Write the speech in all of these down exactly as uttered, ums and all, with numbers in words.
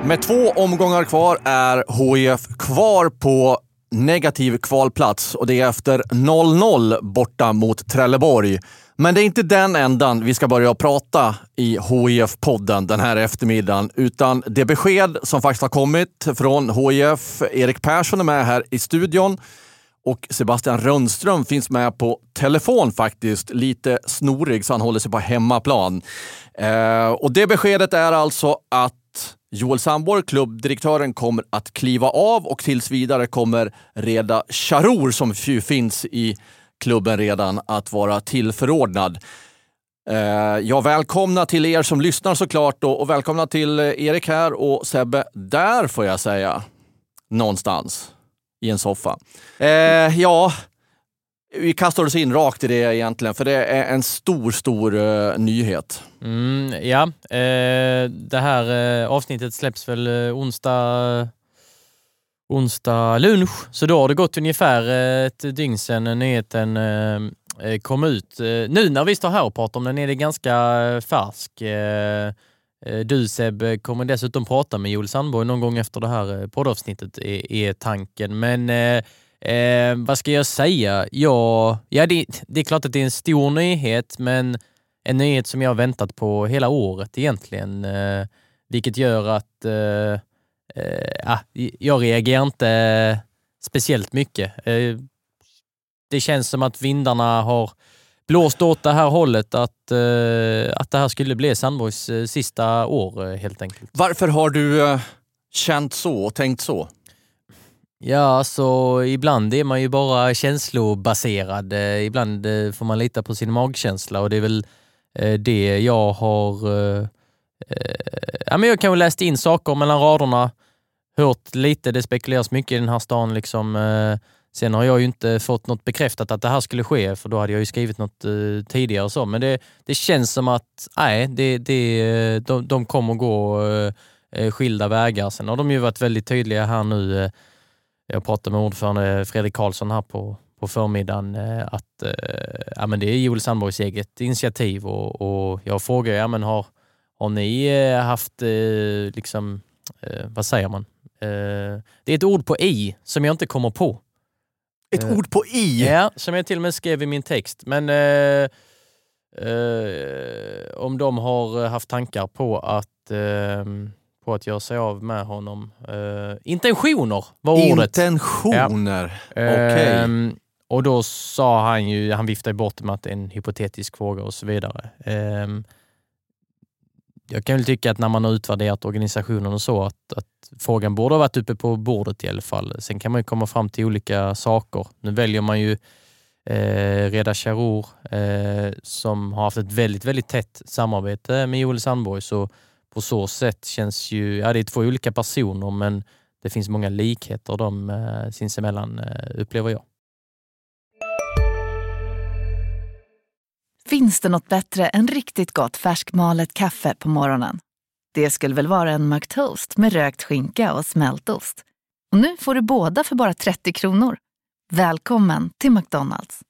Med två omgångar kvar är H I F kvar på negativ kvalplats och det är efter noll noll borta mot Trelleborg. Men det är inte den ändan vi ska börja prata i H I F-podden den här eftermiddagen, utan det besked som faktiskt har kommit från H I F. Erik Persson är med här i studion och Sebastian Rönnström finns med på telefon faktiskt, lite snorig så han håller sig på hemmaplan. Eh, och det beskedet är alltså att Joel Sandborg, klubbdirektören, kommer att kliva av och tills vidare kommer Reda Charour, som ju finns i klubben redan, att vara tillförordnad. Eh, jag välkomnar till er som lyssnar såklart då, och välkomna till Erik här och Sebbe där får jag säga. Någonstans i en soffa. Eh, ja, vi kastar oss in rakt i det egentligen, för det är en stor, stor uh, nyhet. Mm, ja, eh, det här eh, avsnittet släpps väl eh, onsdag, onsdag lunch. Så då har det gått ungefär eh, ett dygn sedan nyheten eh, kom ut. Eh, nu när vi står här och pratar om den är det ganska färsk. Eh, du Seb kommer dessutom prata med Joel Sandborg någon gång efter det här poddavsnittet är, är tanken. Men eh, Eh, vad ska jag säga? Ja, ja det, det är klart att det är en stor nyhet, men en nyhet som jag har väntat på hela året egentligen. Eh, vilket gör att eh, eh, jag reagerar inte speciellt mycket. Eh, det känns som att vindarna har blåst åt det här hållet, att, eh, att det här skulle bli Sandborgs eh, sista år eh, helt enkelt. Varför har du eh, känt så och tänkt så? Ja, så ibland är man ju bara känslobaserad. Ibland får man lita på sin magkänsla och det är väl det jag har... Ja, men jag kan väl läst in saker mellan raderna, hört lite, det spekuleras mycket i den här stan liksom. Sen har jag ju inte fått något bekräftat att det här skulle ske, för då hade jag ju skrivit något tidigare och så. Men det, det känns som att nej, det, det, de, de kommer gå skilda vägar. Sen har de ju varit väldigt tydliga här nu. Jag pratade med ordförande Fredrik Karlsson här på, på förmiddagen att eh, ja, men det är Joel Sandborgs eget initiativ och, och jag frågar, ja, men har, har ni haft eh, liksom, eh, vad säger man? Eh, det är ett ord på i som jag inte kommer på. Ett eh, ord på i? Ja, som jag till och med skrev i min text. Men eh, eh, om de har haft tankar på att eh, på att göra sig av med honom. Uh, intentioner var ordet. Intentioner, ja. okej. Okay. Um, och då sa han ju, han viftade bort med att det är en hypotetisk fråga och så vidare. Um, jag kan väl tycka att när man har utvärderat organisationen och så, att, att frågan borde ha varit uppe på bordet i alla fall. Sen kan man ju komma fram till olika saker. Nu väljer man ju eh, Reda Charour eh, som har haft ett väldigt, väldigt tätt samarbete med Joel Sandborg, så på så sätt känns ju, ja, det är två olika personer, men det finns många likheter de eh, sinsemellan eh, upplever jag. Finns det något bättre än riktigt gott färskmalet kaffe på morgonen? Det skulle väl vara en McToast med rökt skinka och smältost. Och nu får du båda för bara trettio kronor. Välkommen till McDonald's.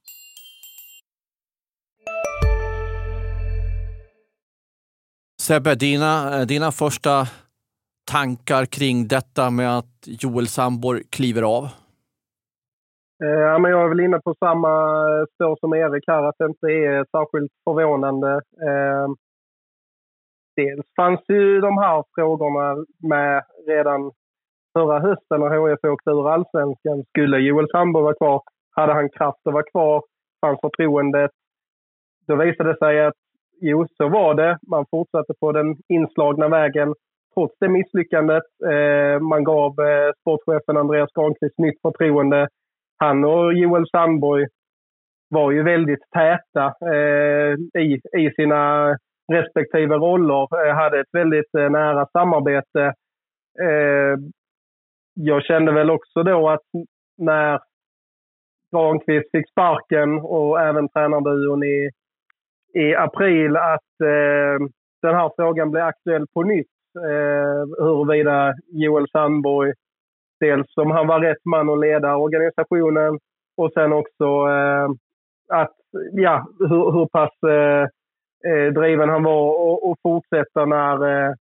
Sebbe, dina, dina första tankar kring detta med att Joel Sandborg kliver av? Ja, men jag är väl inne på samma spår som Erik här, att det inte är särskilt förvånande. Eh, dels fanns ju de här frågorna med redan förra hösten när H I F åkte ur allsvenskan. Skulle Joel Sandborg vara kvar? Hade han kraft att vara kvar? Fanns förtroendet? Då visade det sig att jo, så var det. Man fortsatte på den inslagna vägen trots det misslyckandet. Eh, man gav eh, sportchefen Andreas Granqvist nytt förtroende. Han och Joel Sandborg var ju väldigt täta eh, i, i sina respektive roller. Eh, hade ett väldigt eh, nära samarbete. Eh, jag kände väl också då att när Granqvist fick sparken och även tränarduon i i april att eh, den här frågan blev aktuell på nytt. Eh, huruvida Joel Sandborg, dels som han var rätt man att leda organisationen, och sen också eh, att, ja, hur, hur pass eh, driven han var och, och fortsätta när eh,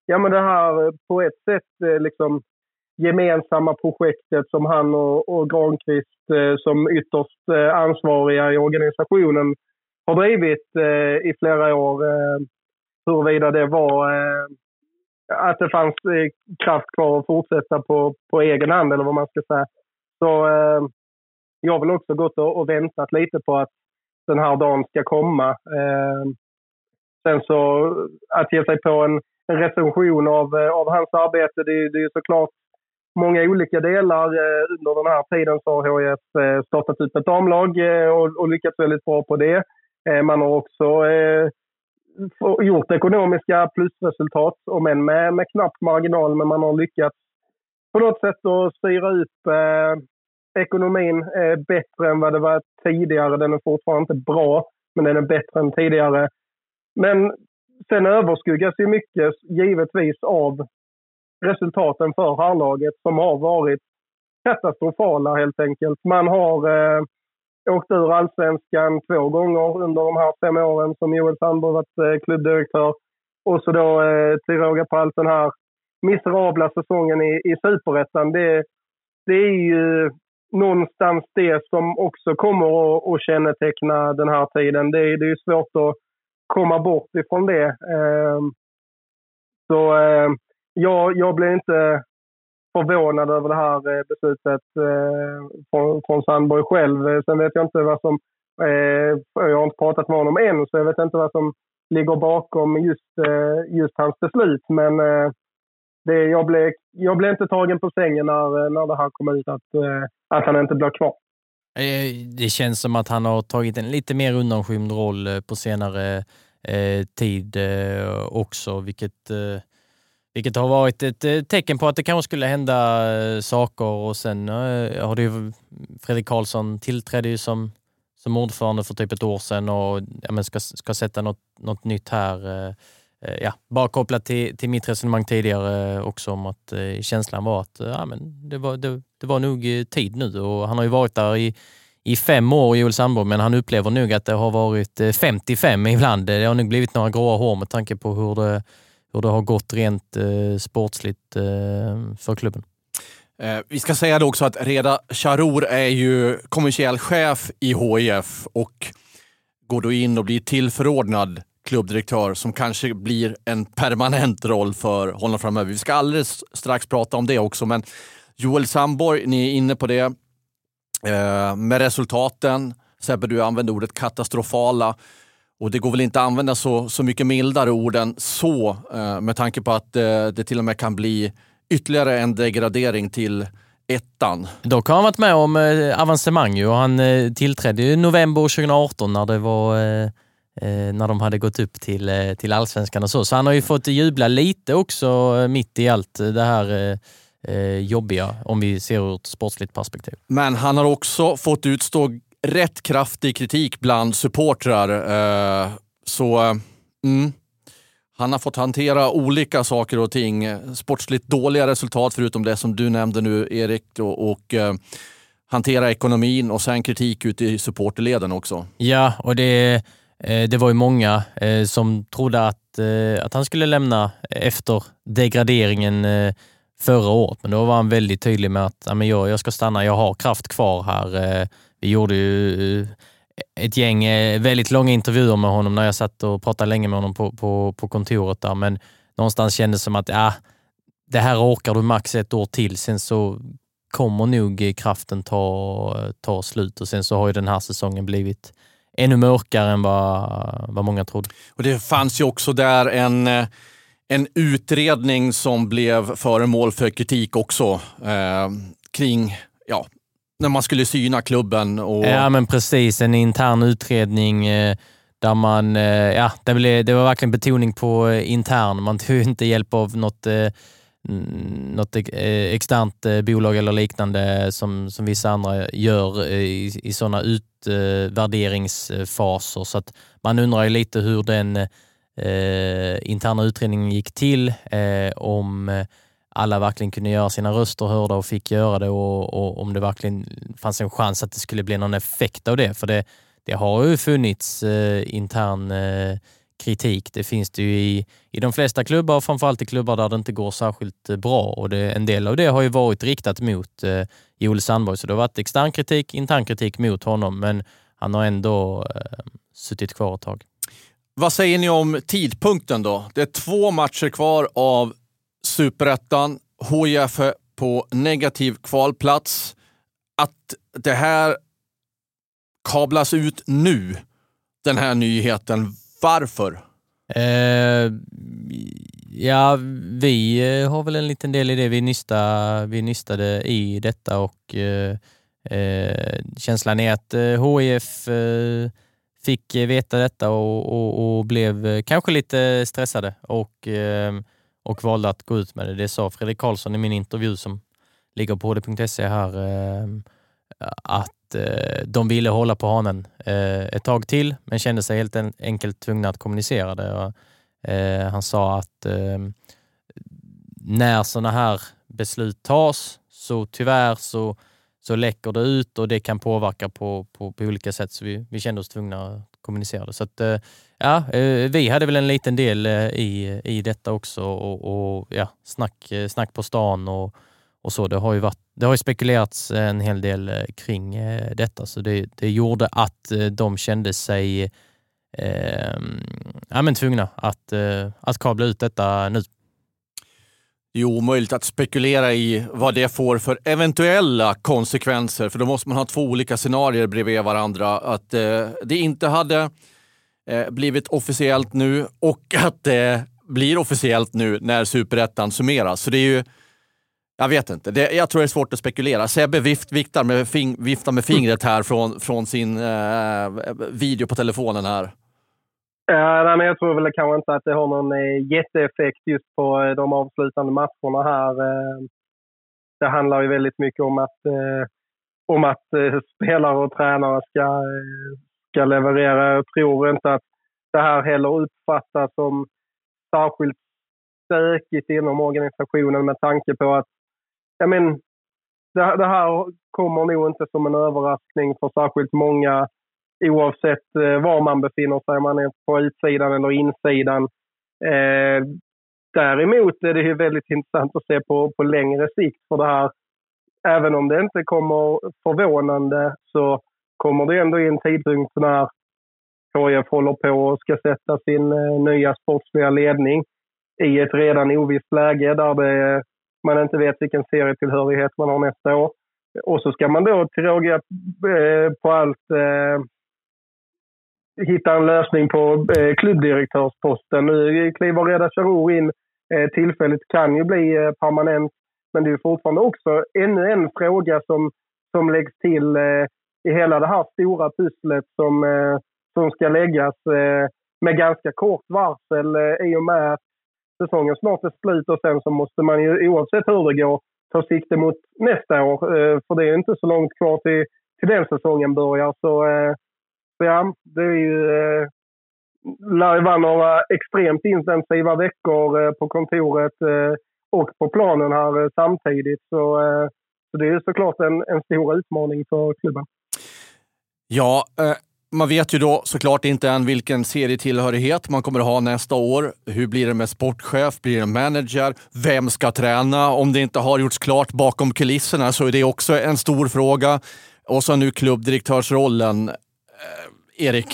ja, men det här på ett sätt liksom gemensamma projektet som han och, och Granqvist som ytterst ansvariga i organisationen har drivit i flera år. Huruvida det var att det fanns kraft kvar att fortsätta på, på egen hand eller vad man ska säga. Så eh, jag har väl också gått och, och väntat lite på att den här dagen ska komma. Eh, sen så att ge sig på en, en recension av, av hans arbete, det, det är såklart många olika delar. Eh, under den här tiden så har H I F eh, startat upp ett damlag eh, och, och lyckats väldigt bra på det. Eh, man har också eh, gjort ekonomiska plusresultat, och men med, med knapp marginal, men man har lyckats på något sätt att styra upp eh, ekonomin eh, bättre än vad det var tidigare. Den är fortfarande inte bra, men den är bättre än tidigare. Men sen överskuggas ju mycket givetvis av resultaten för herrlaget som har varit katastrofala helt enkelt. Man har eh, åkt ur allsvenskan två gånger under de här fem åren som Joel Sandberg varit eh, klubbdirektör. Och så då eh, till råga på allt den här miserabla säsongen i, i Superettan. Det, det är ju någonstans det som också kommer att, att känneteckna den här tiden. Det, det är ju svårt att komma bort ifrån det. Eh, så eh, jag, jag blir inte förvånad över det här beslutet eh, från, från Sandberg själv. Sen vet jag inte vad som, eh, jag har inte pratat med honom än, så jag vet inte vad som ligger bakom just, eh, just hans beslut. Men eh, det, jag, blev, jag blev inte tagen på sängen när, när det här kom ut att, eh, att han inte blir kvar. Det känns som att han har tagit en lite mer undanskymd roll på senare eh, tid eh, också, vilket... Eh, Vilket har varit ett tecken på att det kanske skulle hända saker. Och sen uh, har det ju, Fredrik Karlsson tillträdde ju som, som ordförande för typ ett år sedan och ja, men ska, ska sätta något, något nytt här. Uh, uh, ja, bara kopplat till, till mitt resonemang tidigare uh, också om att uh, känslan var att uh, ja, men det, var, det, det var nog tid nu. Och han har ju varit där i, i fem år, Joel Sandberg, men han upplever nog att det har varit femtiofem ibland. Det har nog blivit några gråa hår med tanke på hur det hur det har gått rent eh, sportsligt eh, för klubben. Eh, vi ska säga det också att Reda Charour är ju kommersiell chef i H I F och går då in och blir tillförordnad klubbdirektör som kanske blir en permanent roll för honom framöver. Vi ska alldeles strax prata om det också, men Joel Sandberg, ni är inne på det eh, med resultaten. Sebbe, du använder ordet katastrofala. Och det går väl inte att använda så, så mycket mildare orden så eh, med tanke på att eh, det till och med kan bli ytterligare en degradering till ettan. Dock har han varit med om eh, avancemang ju, och han eh, tillträdde i november tjugo arton när det var eh, eh, när de hade gått upp till, eh, till allsvenskan och så. Så han har ju fått jubla lite också eh, mitt i allt det här eh, jobbiga om vi ser ur ett sportsligt perspektiv. Men han har också fått utstå rätt kraftig kritik bland supportrar. Eh, så mm, han har fått hantera olika saker och ting. Sportsligt dåliga resultat förutom det som du nämnde nu, Erik. Och, och eh, hantera ekonomin och sen kritik ute i supporterleden också. Ja, och det, eh, det var ju många eh, som trodde att, eh, att han skulle lämna efter degraderingen eh, förra året. Men då var han väldigt tydlig med att ja, men jag, jag ska stanna, jag har kraft kvar här. Eh, Vi gjorde ju ett gäng väldigt långa intervjuer med honom när jag satt och pratade länge med honom på, på, på kontoret där. Men någonstans kändes det som att ja, det här orkar du max ett år till. Sen så kommer nog kraften ta, ta slut. Och sen så har ju den här säsongen blivit ännu mörkare än vad, vad många trodde. Och det fanns ju också där en, en utredning som blev föremål för kritik också eh, kring... ja. När man skulle syna klubben. Och... Ja, men precis. En intern utredning eh, där man... Eh, ja, det, blev, det var verkligen betoning på eh, intern. Man tog inte hjälp av något, eh, något eh, externt eh, bolag eller liknande som, som vissa andra gör eh, i, i sådana utvärderingsfaser. Eh, Så att man undrar ju lite hur den eh, interna utredningen gick till. Eh, om... Eh, alla verkligen kunde göra sina röster hörda och fick göra det och, och om det verkligen fanns en chans att det skulle bli någon effekt av det. För det, det har ju funnits eh, intern eh, kritik. Det finns det ju i, i de flesta klubbar och framförallt i klubbar där det inte går särskilt bra. Och det, en del av det har ju varit riktat mot eh, Joel Sandborg. Så det har varit extern kritik, intern kritik mot honom. Men han har ändå eh, suttit kvar ett tag. Vad säger ni om tidpunkten då? Det är två matcher kvar av Superettan. H I F på negativ kvalplats. Att det här kablas ut nu, den här nyheten. Varför? Eh, ja, vi har väl en liten del i det. Vi, nysta, vi nystade i detta och eh, eh, känslan är att eh, H I F eh, fick veta detta och, och, och blev kanske lite stressade och, eh, och valde att gå ut med det. Det sa Fredrik Karlsson i min intervju som ligger på h d punkt se här, eh, att eh, de ville hålla på hanen eh, ett tag till men kände sig helt en, enkelt tvungna att kommunicera det. Och, eh, han sa att eh, när sådana här beslut tas så tyvärr så, så läcker det ut och det kan påverka på, på, på olika sätt, så vi, vi kände oss tvungna att kommunicera det. Så att, eh, ja, eh, vi hade väl en liten del eh, i, i detta också och, och ja, snack, snack på stan och Och så, det har ju varit, det har ju spekulerats en hel del kring eh, detta, så det, det gjorde att eh, de kände sig eh, ja, men tvungna att, eh, att kabla ut detta nu. Det är omöjligt att spekulera i vad det får för eventuella konsekvenser, för då måste man ha två olika scenarier bredvid varandra. Att eh, det inte hade eh, blivit officiellt nu och att det blir officiellt nu när Superettan summeras. Så det är ju, jag vet inte. Det, jag tror det är svårt att spekulera. Sebbe vift, viktar med fing, viftar med fingret här från, från sin eh, video på telefonen här. Ja, men jag tror väl kanske inte att det har någon eh, jätteeffekt just på eh, de avslutande matcherna här. Eh, det handlar ju väldigt mycket om att, eh, om att eh, spelare och tränare ska, eh, ska leverera. Jag tror inte att det här heller uppfattas som särskilt stökigt inom organisationen med tanke på att ja, men, det, det här kommer nog inte som en överraskning för särskilt många oavsett eh, var man befinner sig, man är på utsidan eller insidan. Eh, däremot är det ju väldigt intressant att se på, på längre sikt för det här. Även om det inte kommer förvånande så kommer det ändå i en tidpunkt när H I F håller på och ska sätta sin eh, nya sportsliga ledning i ett redan ovisst läge där det, man inte vet vilken serietillhörighet man har nästa år. Och så ska man då till råga eh, på allt eh, hitta en lösning på eh, klubbdirektörsposten. Nu kliver Reda Charour in. Eh, tillfället kan ju bli eh, permanent. Men det är fortfarande också ännu en fråga som, som läggs till eh, i hela det här stora pusslet som, eh, som ska läggas eh, med ganska kort varsel eh, i och med att säsongen snart är slut och sen så måste man ju oavsett hur det går ta sikte mot nästa år. Eh, för det är inte så långt kvar till, till den säsongen börjar. Så, eh, så ja, det är ju eh, lär vara några extremt intensiva veckor eh, på kontoret eh, och på planen här eh, samtidigt. Så, eh, så det är såklart en, en stor utmaning för klubben. Ja, eh, man vet ju då såklart inte än vilken serietillhörighet man kommer att ha nästa år. Hur blir det med sportchef? Blir det manager? Vem ska träna? Om det inte har gjorts klart bakom kulisserna så är det också en stor fråga. Och så nu klubbdirektörsrollen. Eh, Erik.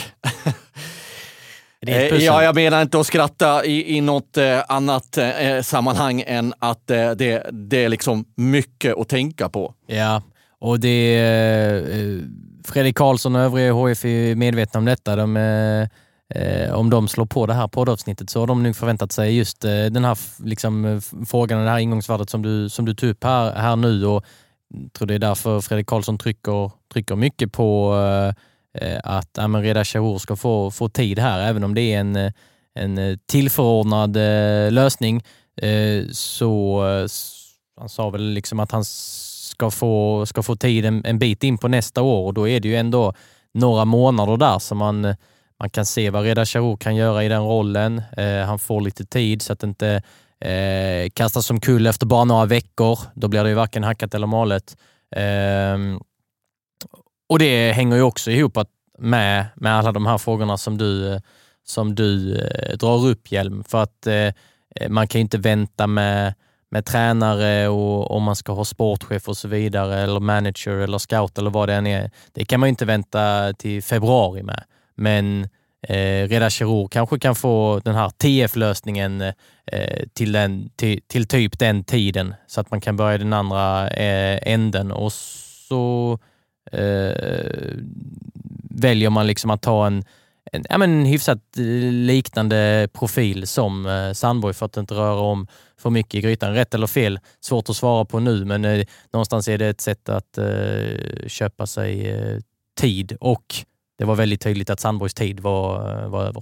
Eh, ja, jag menar inte att skratta i, i något eh, annat eh, sammanhang än att eh, det, det är liksom mycket att tänka på. Ja, och det eh, Fredrik Karlsson och övriga H F är medvetna om detta. De, eh, om de slår på det här poddavsnittet så har de nog förväntat sig just eh, den här liksom, frågan och det här ingångsvärdet som du, som du tog upp här, här nu. Och jag tror det är därför Fredrik Karlsson trycker, trycker mycket på eh, att ja, men Reda Charour ska få, få tid här. Även om det är en, en tillförordnad eh, lösning eh, så eh, han sa väl liksom att han ska få, ska få tid en, en bit in på nästa år och då är det ju ändå några månader där som man, man kan se vad Reda Charour kan göra i den rollen. Eh, han får lite tid så att det inte eh, kastas som kull efter bara några veckor. Då blir det ju varken hackat eller malet. Eh, och det hänger ju också ihop att med, med alla de här frågorna som du, som du eh, drar upp, Hjelm, för att eh, man kan ju inte vänta med, med tränare och om man ska ha sportchef och så vidare, eller manager eller scout eller vad det än är. Det kan man ju inte vänta till februari med. Men eh, Reda Sharour kanske kan få den här T F-lösningen eh, till, den, till, till typ den tiden, så att man kan börja den andra eh, änden, och så eh, väljer man liksom att ta en En, ja, men hyfsat liknande profil som eh, Sandborg, för att inte röra om för mycket i grytan. Rätt eller fel, svårt att svara på nu, men eh, någonstans är det ett sätt att eh, köpa sig eh, tid, och det var väldigt tydligt att Sandborgs tid var, var över.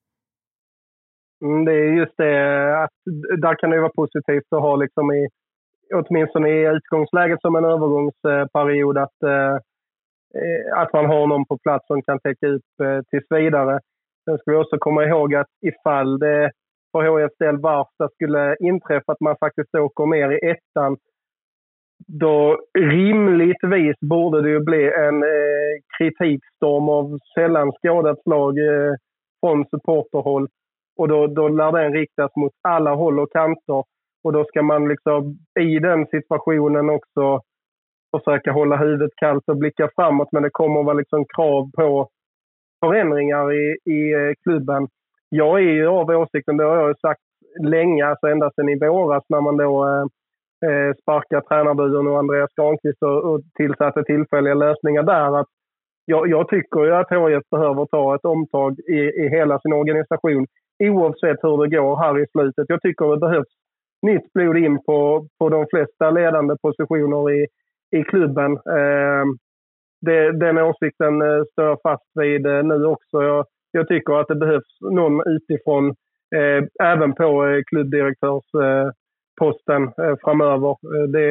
Mm, det är just det, att där kan det vara positivt att ha liksom i, åtminstone i utgångsläget som en övergångsperiod, att eh, att man har någon på plats som kan täcka upp eh, tills vidare. Sen ska vi också komma ihåg att ifall det för H F del värsta skulle inträffa att man faktiskt åker ner i ettan, då rimligtvis borde det ju bli en eh, kritikstorm av sällan skådat slag eh, från supporterhåll. Och då, då lär den riktas mot alla håll och kanter. Och då ska man liksom i den situationen också försöka hålla huvudet kallt och blicka framåt, men det kommer att vara liksom krav på förändringar i, i klubben. Jag är ju av åsikten, det har jag sagt länge, alltså ända sedan i våras när man då eh, sparkar tränarbyrån och Andreas Granqvist och, och tillsatte tillfälliga lösningar där, att jag, jag tycker ju att H F behöver ta ett omtag i, i hela sin organisation, oavsett hur det går här i slutet. Jag tycker det behövs nytt blod in på, på de flesta ledande positioner i i klubben. Eh, det, den åsikten eh, står fast vid eh, nu också. Jag, jag tycker att det behövs någon utifrån eh, även på eh, klubbdirektörsposten eh, eh, framöver. Eh, det,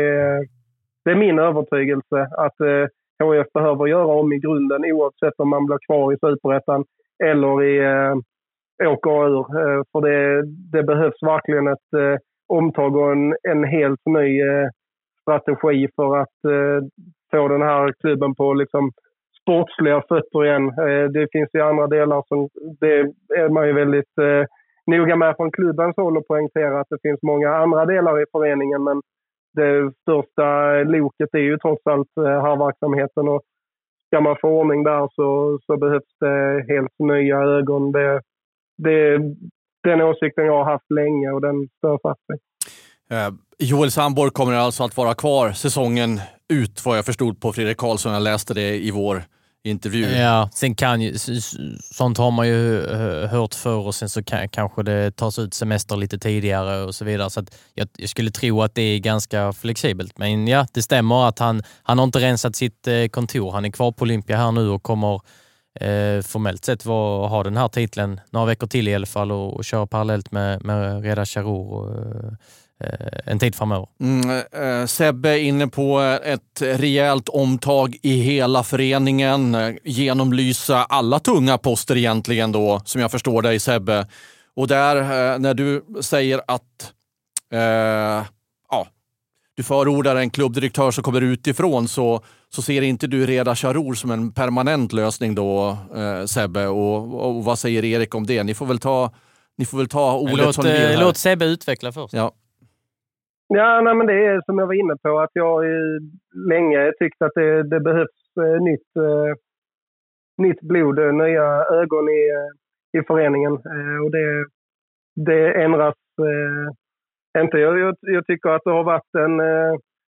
det är min övertygelse att eh, H F behöver göra om i grunden, oavsett om man blir kvar i Superettan eller i eh, åker ur. Eh, för det, det behövs verkligen ett eh, omtag och en, en helt ny eh, strategi för att eh, få den här klubben på liksom sportsliga fötter igen. Eh, det finns ju andra delar som det är man ju väldigt eh, noga med från klubbens håll och poängtera att det finns många andra delar i föreningen, men det största loket är ju trots allt eh, här verksamheten, och ska man få ordning där så, så behövs det helt nya ögon. Det, det, den åsikten jag har haft länge och den står fast sig. Eh, Joel Sandborg kommer alltså att vara kvar säsongen ut, vad jag förstod på Fredrik Karlsson. Jag läste det i vår intervju. Ja, sen kan ju, sånt har man ju hört för, och sen så kan, kanske det tas ut semester lite tidigare och så vidare. Så att jag, jag skulle tro att det är ganska flexibelt. Men ja, det stämmer att han, han har inte rensat sitt kontor. Han är kvar på Olympia här nu och kommer eh, formellt sett var, ha den här titeln några veckor till i alla fall, och, och köra parallellt med, med Reda Sharour och eh, en tid framöver. Mm, eh, Sebbe är inne på ett rejält omtag i hela föreningen, eh, genomlysa alla tunga poster egentligen då, som jag förstår dig, Sebbe. Och där, eh, när du säger att eh, ja, du förordar en klubbdirektör som kommer utifrån, så, så ser inte du Reda Sharour som en permanent lösning då, eh, Sebbe. Och, och vad säger Erik om det? Ni får väl ta, ni får väl ta ordet låt, som ni vill här. Låt Sebbe utveckla först. Ja. Ja, nej, men det är som jag var inne på, att jag eh, länge tyckt att det, det behövs eh, nytt, eh, nytt blod, eh, nya ögon i, eh, i föreningen. Eh, och det, det ändras eh, inte. Jag, jag, jag tycker att det har varit en eh,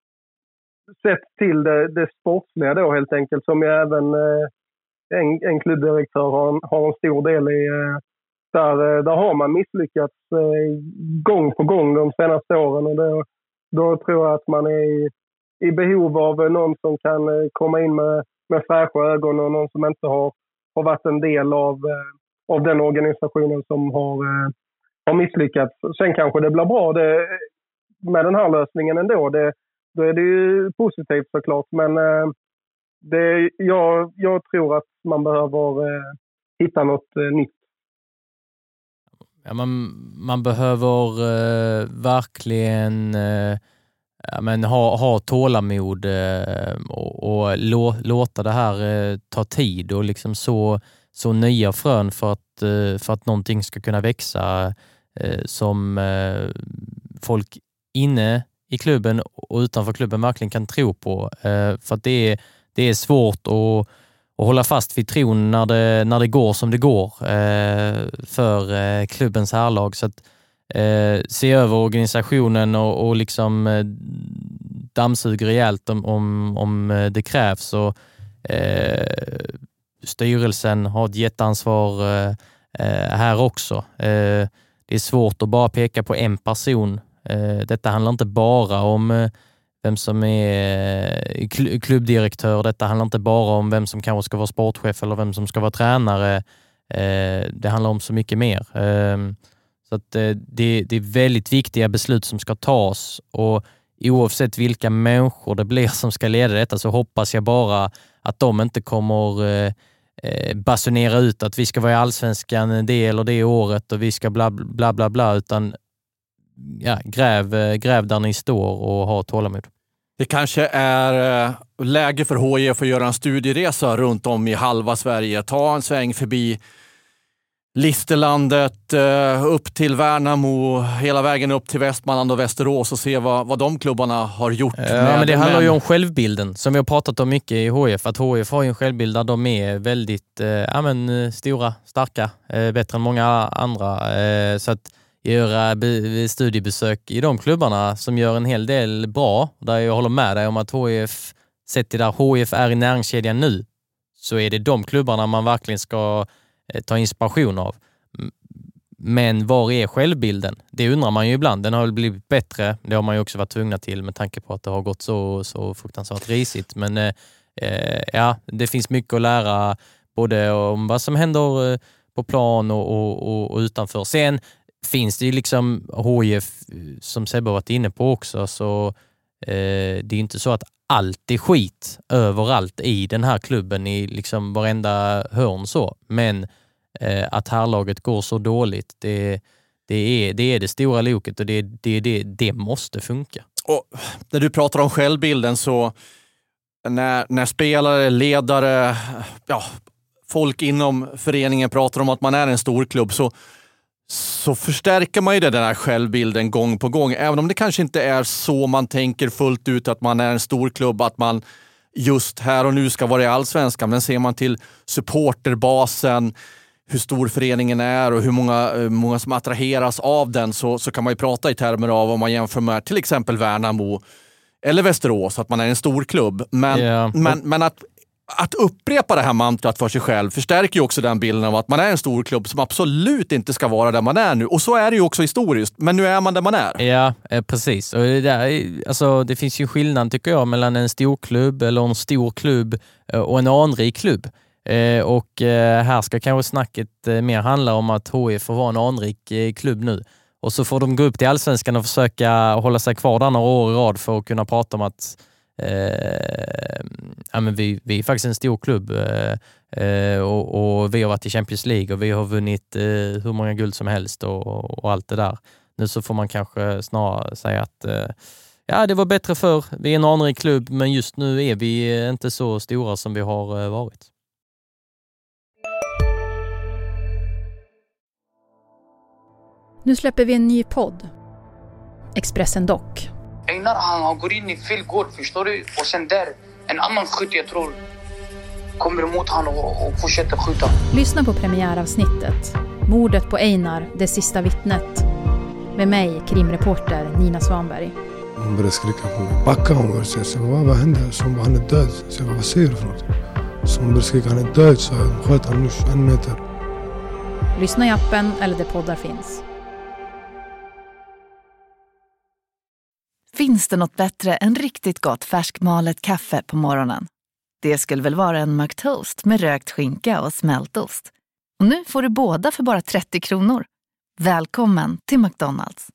sett till det, det sportsliga då helt enkelt, som ju även eh, en, en klubbdirektör har, har en stor del i. Eh, Där, där har man misslyckats eh, gång på gång de senaste åren, och det, då tror jag att man är i, i behov av någon som kan eh, komma in med, med fräscha ögon, och någon som inte har, har varit en del av, eh, av den organisationen som har, eh, har misslyckats. Sen kanske det blir bra det, med den här lösningen ändå. Det, då är det ju positivt såklart, men eh, det, jag, jag tror att man behöver eh, hitta något eh, nytt. Ja, man, man behöver eh, verkligen eh, ja, men ha, ha tålamod eh, och, och lå, låta det här eh, ta tid, och liksom så, så nya frön för att, eh, för att någonting ska kunna växa eh, som eh, folk inne i klubben och utanför klubben verkligen kan tro på. Eh, för att det är, det är svårt att, att hålla fast vid tron när det, när det går som det går eh, för eh, klubbens härlag. Så att eh, se över organisationen och, och liksom eh, dammsuga rejält om, om, om det krävs. Och, eh, styrelsen har ett jätteansvar eh, här också. Eh, det är svårt att bara peka på en person. Eh, detta handlar inte bara om eh, vem som är klubbdirektör. Detta handlar inte bara om vem som kanske ska vara sportchef eller vem som ska vara tränare. Eh, det handlar om så mycket mer. Eh, så att, eh, det, det är väldigt viktiga beslut som ska tas, och oavsett vilka människor det blir som ska leda detta så hoppas jag bara att de inte kommer eh, basunera ut att vi ska vara i Allsvenskan det eller det året och vi ska bla bla bla bla, utan ja, gräv, gräv där ni står och ha tålamod. Det kanske är läge för H I F att göra en studieresa runt om i halva Sverige. Ta en sväng förbi Listerlandet, upp till Värnamo, hela vägen upp till Västmanland och Västerås och se vad, vad de klubbarna har gjort. Ja, men det handlar ju om självbilden som vi har pratat om mycket i H I F. Att H I F har ju en självbild där de är väldigt eh, ja, men, stora, starka, eh, bättre än många andra. Eh, så att göra be- studiebesök i de klubbarna som gör en hel del bra, där jag håller med dig om att H I F, sett till där H I F är i näringskedjan nu, så är det de klubbarna man verkligen ska ta inspiration av. Men var är självbilden? Det undrar man ju ibland. Den har väl blivit bättre. Det har man ju också varit tvungna till med tanke på att det har gått så, så fruktansvärt risigt. Men eh, ja, det finns mycket att lära både om vad som händer på plan och, och, och, och utanför. Sen finns det ju liksom H I F, som Sebbe har varit inne på också, så eh, det är inte så att allt är skit överallt i den här klubben i liksom varenda hörn så. Men eh, att härlaget går så dåligt, det, det, är, det är det stora loket, och det, det, det, det måste funka. Och när du pratar om självbilden, så när, när spelare, ledare, ja, folk inom föreningen pratar om att man är en stor klubb, så så förstärker man ju den här självbilden gång på gång. Även om det kanske inte är så man tänker fullt ut att man är en stor klubb, att man just här och nu ska vara i Allsvenskan. Men ser man till supporterbasen, hur stor föreningen är och hur många, många som attraheras av den, så, så kan man ju prata i termer av, om man jämför med till exempel Värnamo eller Västerås, att man är en stor klubb. Men, yeah. men, men att Att upprepa det här mantrat för sig själv förstärker ju också den bilden av att man är en stor klubb som absolut inte ska vara där man är nu. Och så är det ju också historiskt, men nu är man där man är. Ja, precis. Och det, där, alltså, det finns ju skillnad, tycker jag, mellan en stor klubb eller en stor klubb och en anrik klubb. Och här ska kanske snacket mer handla om att H I F får vara en anrik klubb nu. Och så får de gå upp till Allsvenskan och försöka hålla sig kvar där några år i rad för att kunna prata om att Eh, ja, men vi, vi är faktiskt en stor klubb eh, och, och vi har varit i Champions League och vi har vunnit eh, hur många guld som helst och, och allt det där. Nu så får man kanske snarare säga att eh, ja, det var bättre för vi är en anrik klubb, men just nu är vi inte så stora som vi har eh, varit. Nu släpper vi en ny podd, Expressen Dock. Einar, han, han går in i fel gård, förstår du? Och sen där, en annan skytt, jag tror, kommer emot han och, och fortsätter skjuta. Lyssna på premiäravsnittet, Mordet på Einar, det sista vittnet. Med mig, krimreporter Nina Svanberg. Hon började skrika på mig. Backa, hon började säga. Så vad, vad hände? Så hon bara, han är död. Så jag bara, vad säger du för något? Så hon började skrika, han är död. Så jag sköt han nu en meter. Lyssna i appen eller där poddar finns. Finns det något bättre än riktigt gott färskmalet kaffe på morgonen? Det skulle väl vara en McToast med rökt skinka och smältost. Och nu får du båda för bara trettio kronor. Välkommen till McDonald's.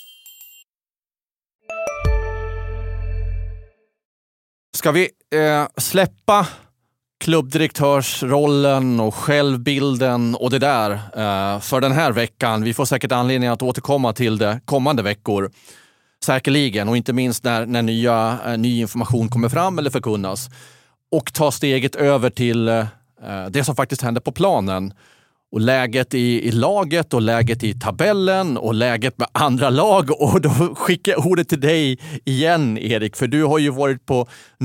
Ska vi eh, släppa klubbdirektörsrollen och självbilden och det där eh, för den här veckan? Vi får säkert anledning att återkomma till det kommande veckor. Säkerligen, och inte minst när, när nya, äh, ny information kommer fram eller förkunnas. Och ta steget över till äh, eh, det som faktiskt händer på planen. Och läget i, i laget och läget i tabellen och läget med andra lag. Och då skickar jag ordet till dig igen, Erik. För du har ju varit på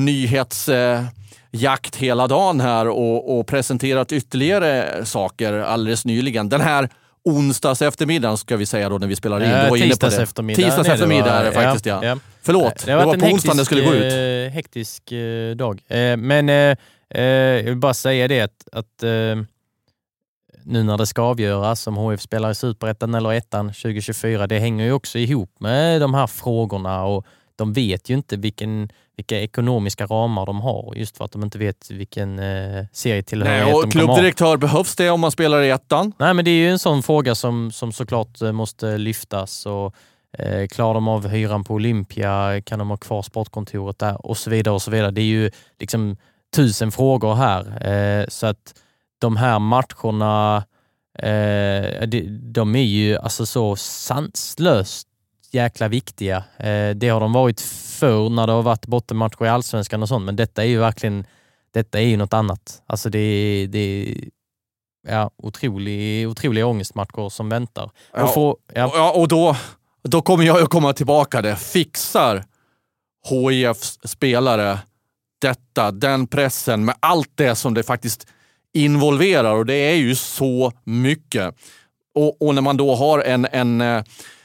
nyhetsjakt eh, hela dagen här och, och presenterat ytterligare saker alldeles nyligen. Den här onsdags eftermiddagen ska vi säga då när vi spelar in. Äh, du var inne på det. Eftermiddag, Tisdags eftermiddag är det faktiskt, ja. ja. Förlåt, det, det var på onsdagen det skulle gå ut. Eh, hektisk eh, dag. Eh, men eh, eh, jag vill bara säga det att, att eh, nu när det ska avgöras om H F spelar i Superettan eller ettan tjugo tjugofyra, det hänger ju också ihop med de här frågorna och de vet ju inte vilken, vilka ekonomiska ramar de har just för att de inte vet vilken eh, serietillhörighet de kommer ha. Klubbdirektör, behövs det om man spelar i ettan? Nej, men det är ju en sån fråga som, som såklart måste lyftas och eh, klarar de av hyran på Olympia, kan de ha kvar sportkontoret där och så vidare och så vidare. Det är ju liksom tusen frågor här eh, så att de här matcherna eh, de, de är ju alltså så sanslöst jäkla viktiga. Eh, det har de varit förr när det har varit bottenmatcher i Allsvenskan och sånt, men detta är ju verkligen detta är ju något annat. Alltså det, det ja, otrolig, otroliga ångestmatcher som väntar. Ja, och, få, ja. ja, och då, då kommer jag att komma tillbaka det. Fixar H I F:s spelare detta, den pressen med allt det som det faktiskt involverar, och det är ju så mycket. Och, och när man då har en, en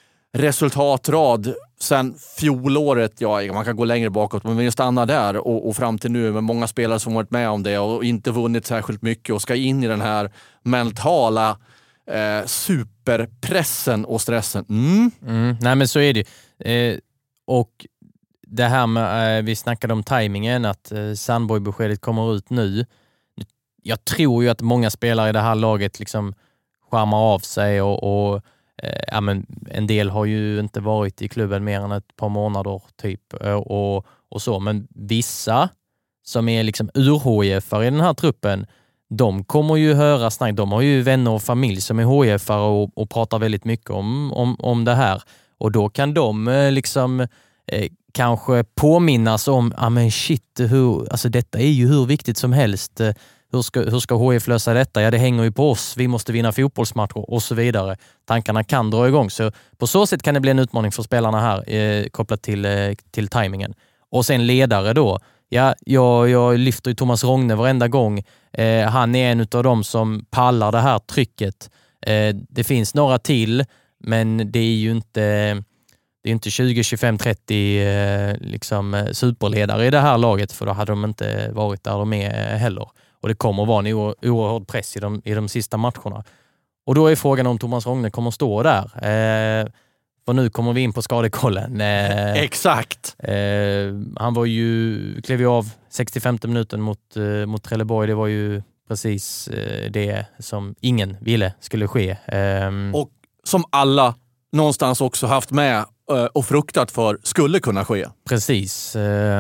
resultatrad sen fjolåret, ja, man kan gå längre bakåt, men vi stannar där och, och fram till nu med många spelare som varit med om det och inte vunnit särskilt mycket och ska in i den här mentala eh, superpressen och stressen. Mm. Mm, nej, men så är det. Eh, och det här med, eh, vi snackade om tajmingen, att eh, Sandborg-beskedet kommer ut nu. Jag tror ju att många spelare i det här laget liksom skärmar av sig och, och eh, ja, men en del har ju inte varit i klubben mer än ett par månader typ och, och så, men vissa som är liksom ur-H I F-are i den här truppen, de kommer ju höra snack. De har ju vänner och familj som är H I F-are och, och pratar väldigt mycket om, om, om det här, och då kan de eh, liksom eh, kanske påminnas om, ja ah, men shit, hur, alltså detta är ju hur viktigt som helst. Hur ska, hur ska H I F lösa detta? Ja, det hänger ju på oss. Vi måste vinna fotbollsmatcher och så vidare. Tankarna kan dra igång. Så på så sätt kan det bli en utmaning för spelarna här eh, kopplat till, eh, till tajmingen. Och sen ledare då. Ja, jag, jag lyfter ju Thomas Rogne varenda gång. Eh, han är en av dem som pallar det här trycket. Eh, det finns några till, men det är ju inte... Det är inte tjugo, tjugofem, trettio eh, liksom, superledare i det här laget, för då hade de inte varit där de är heller. Och det kommer vara en oerhörd press i de, i de sista matcherna. Och då är frågan om Thomas Rogne kommer stå där. Eh, för nu kommer vi in på skadekollen. Eh, Exakt! Eh, han var ju, klev ju av sextiofemte minuten mot, eh, mot Trelleborg. Det var ju precis eh, det som ingen ville skulle ske. Eh, och som alla någonstans också haft med och fruktat för skulle kunna ske. Precis.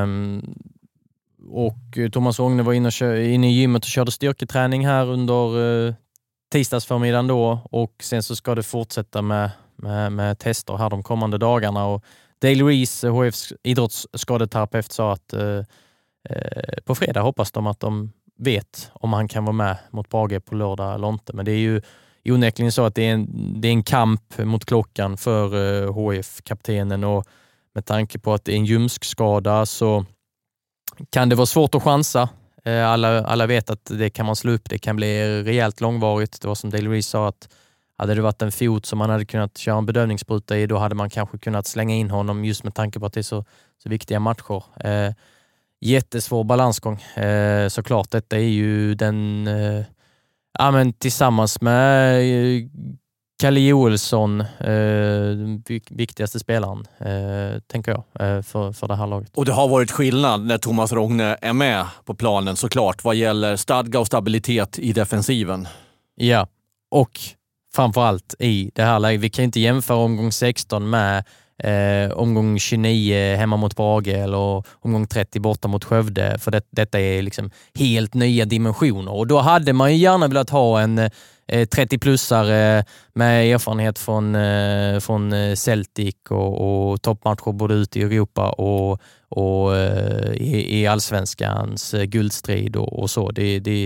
Och Thomas Rogne var inne, och kör, inne i gymmet och körde styrketräning här under tisdagsförmiddagen då, och sen så ska det fortsätta med, med, med tester här de kommande dagarna. Och Dale Reese, H F:s idrottsskadeterapeut, sa att eh, på fredag hoppas de att de vet om han kan vara med mot Brage på lördag eller inte. Men det är ju onekligen så att det är en, det är en kamp mot klockan för uh, H F-kaptenen, och med tanke på att det är en ljumskskada så kan det vara svårt att chansa. Uh, alla, alla vet att det kan man slå upp, det kan bli rejält långvarigt. Det var som Dale Reese sa, att hade det varit en fot som man hade kunnat köra en bedövningsspruta i, då hade man kanske kunnat slänga in honom, just med tanke på att det är så, så viktiga matcher. Uh, jättesvår balansgång. Uh, såklart, detta är ju den... Uh, Ja, men tillsammans med Kalle Joelsson, eh, viktigaste spelaren, eh, tänker jag, eh, för, för det här laget. Och det har varit skillnad när Thomas Rogne är med på planen, såklart, vad gäller stadga och stabilitet i defensiven. Ja, och framförallt i det här läget. Vi kan inte jämföra omgång sexton med eh, omgång tjugonio hemma mot Brage eller omgång trettio borta mot Skövde, för det, detta är liksom helt nya dimensioner, och då hade man ju gärna velat ha en eh, trettio-plussare med erfarenhet från, eh, från Celtic och, och toppmatcher både ute i Europa och, och eh, i, i allsvenskans guldstrid och, och så. Det, det,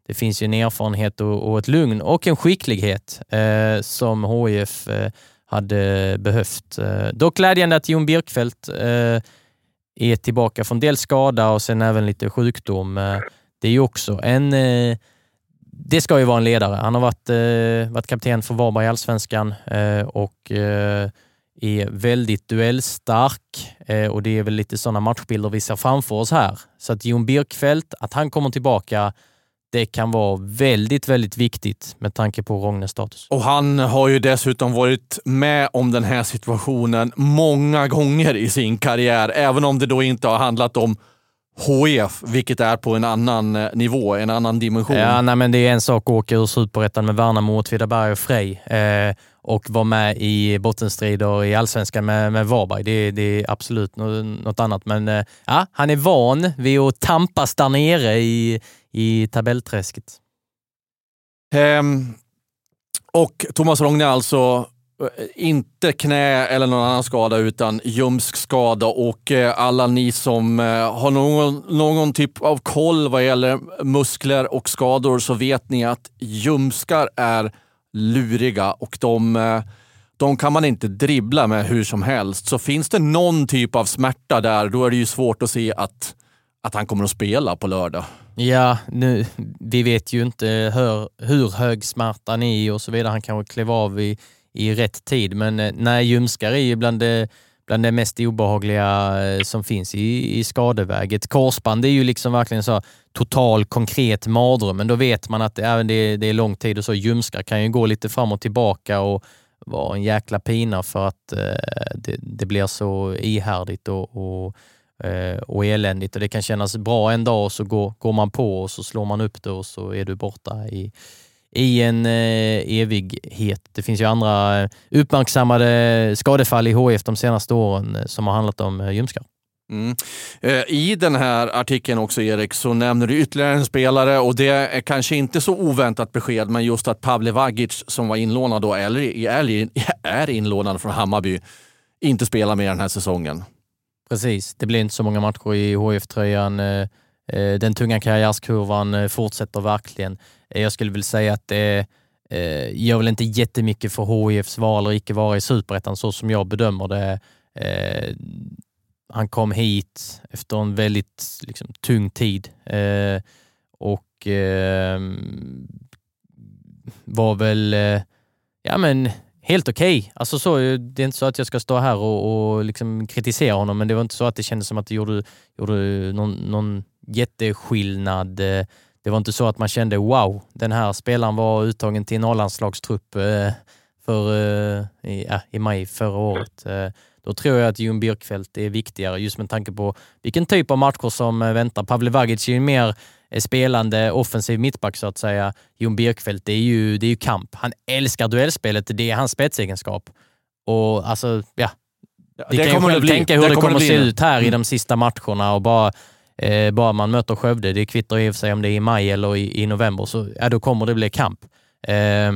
det finns ju en erfarenhet och, och ett lugn och en skicklighet eh, som H I F eh, hade behövt. Eh, dock glädjande att Jon Birkfeldt eh, är tillbaka från dels skada och sen även lite sjukdom. Eh, det är ju också en... Eh, det ska ju vara en ledare. Han har varit, eh, varit kapten för Varberg i Allsvenskan eh, och eh, är väldigt duellstark eh, och det är väl lite sådana matchbilder vi ser framför oss här. Så att Jon Birkfeldt, att han kommer tillbaka, det kan vara väldigt, väldigt viktigt med tanke på Rognes status. Och han har ju dessutom varit med om den här situationen många gånger i sin karriär, även om det då inte har handlat om H I F, vilket är på en annan nivå, en annan dimension. Ja, nej, men det är en sak att åka ur Superettan med Värnamo, Åtvidaberg och Frej eh, och vara med i bottenstrider i Allsvenskan med, med Varberg. Det, det är absolut något, något annat. Men eh, ja, han är van vid att tampas där nere i, i tabellträsket. Ehm, och Thomas Rogne alltså inte knä eller någon annan skada utan ljumskskada, och alla ni som har någon, någon typ av koll vad gäller muskler och skador, så vet ni att ljumskar är luriga och de, de kan man inte dribbla med hur som helst. Så finns det någon typ av smärta där, då är det ju svårt att se att, att han kommer att spela på lördag. Ja, nu, vi vet ju inte hur, hur hög smärtan är och så vidare. Han kanske klev av i i rätt tid, men nej, ljumskar är ju bland det, bland det mest obehagliga som finns i, i skadeväg. Ett korsband är ju liksom verkligen så total konkret mardröm, men då vet man att även det, det är lång tid, och så ljumskar kan ju gå lite fram och tillbaka och vara en jäkla pina för att eh, det, det blir så ihärdigt och, och, eh, och eländigt, och det kan kännas bra en dag och så går, går man på och så slår man upp det och så är du borta i i en eh, evighet. Det finns ju andra eh, uppmärksammade skadefall i H F de senaste åren eh, som har handlat om eh, ljumskar. Mm. Eh, I den här artikeln också, Erik, så nämner du ytterligare en spelare, och det är kanske inte så oväntat besked, men just att Pavle Vagic som var inlånad då, eller är, är inlånad från Hammarby, inte spelar mer den här säsongen. Precis, det blir inte så många matcher i H F-tröjan. Eh, den tunga karriärskurvan eh, fortsätter verkligen. Jag skulle väl säga att det eh, gör väl inte jättemycket för H I F:s val eller icke vara i Superettan, så som jag bedömer det. Eh, han kom hit efter en väldigt liksom, tung tid eh, och eh, var väl eh, ja men helt okej. Okay. Alltså så, det är inte så att jag ska stå här och, och liksom kritisera honom, men det var inte så att det kändes som att det gjorde, gjorde någon, någon jätteskillnad. Det var inte så att man kände wow, den här spelaren var uttagen till en A-landslagstrupp eh, för, eh, i, ja, i maj förra året. Eh, då tror jag att Jon Birkfeldt är viktigare, just med tanke på vilken typ av matcher som eh, väntar. Pavle Vagic är ju mer eh, spelande, offensiv mittback så att säga. Jon Birkfeldt, det är ju, det är ju kamp. Han älskar duellspelet, det är hans spetsegenskap. Och alltså, ja. ja vi kan ju själv tänka hur det, det kommer, kommer att se ut här mm. i de sista matcherna, och bara Eh, bara man möter Skövde, det kvittar i och för sig om det är i maj eller i, i november, så ja, då kommer det bli kamp. Eh,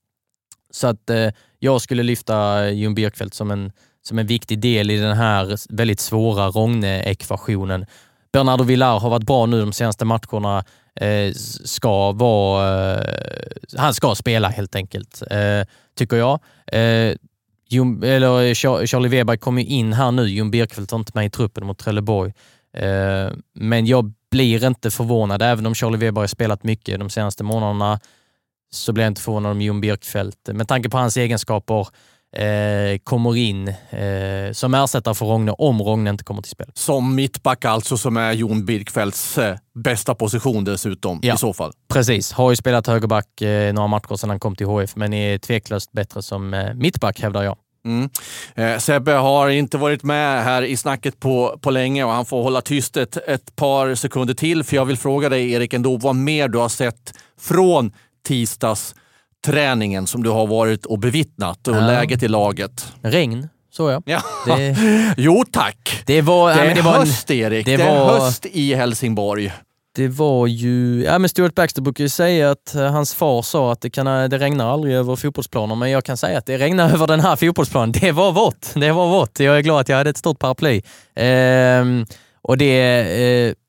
så att eh, jag skulle lyfta Jon Birkfeldt som en, som en viktig del i den här väldigt svåra Rogne-ekvationen. Bernardo Villar har varit bra nu de senaste matcherna. Eh, ska vara, eh, han ska spela helt enkelt, eh, tycker jag. Eh, Jon, eller Charlie Weber kommer in här nu. Jon Birkfeldt har inte med i truppen mot Trelleborg. Uh, men jag blir inte förvånad, även om Charlie Weber har spelat mycket de senaste månaderna, så blir jag inte förvånad om Jon Birkfeldt med tanke på hans egenskaper uh, kommer in uh, som ersättare för Rogne om Rogne inte kommer till spel. Som mittback alltså, som är Jon Birkfeldts uh, bästa position dessutom, ja, i så fall. Precis, har ju spelat högerback uh, några matcher sedan han kom till H F, men är tveklöst bättre som uh, mittback, hävdar jag. Mm. Eh, Sebbe har inte varit med här i snacket på, på länge, och han får hålla tyst ett, ett par sekunder till, för jag vill fråga dig, Erik, ändå vad mer du har sett från tisdags träningen som du har varit och bevittnat, och ja. läget i laget. Regn, så jag. Ja. Det... jo tack. Det, var, det är ja, det var höst, Erik. Det, det är var... höst i Helsingborg. Det var ju... Ja, men Stuart Baxter brukar ju säga att hans far sa att det, kan, det regnar aldrig över fotbollsplaner, men jag kan säga att det regnar över den här fotbollsplanen. Det var vått. Det var vått. Jag är glad att jag hade ett stort paraply. Ehm, och det... Eh,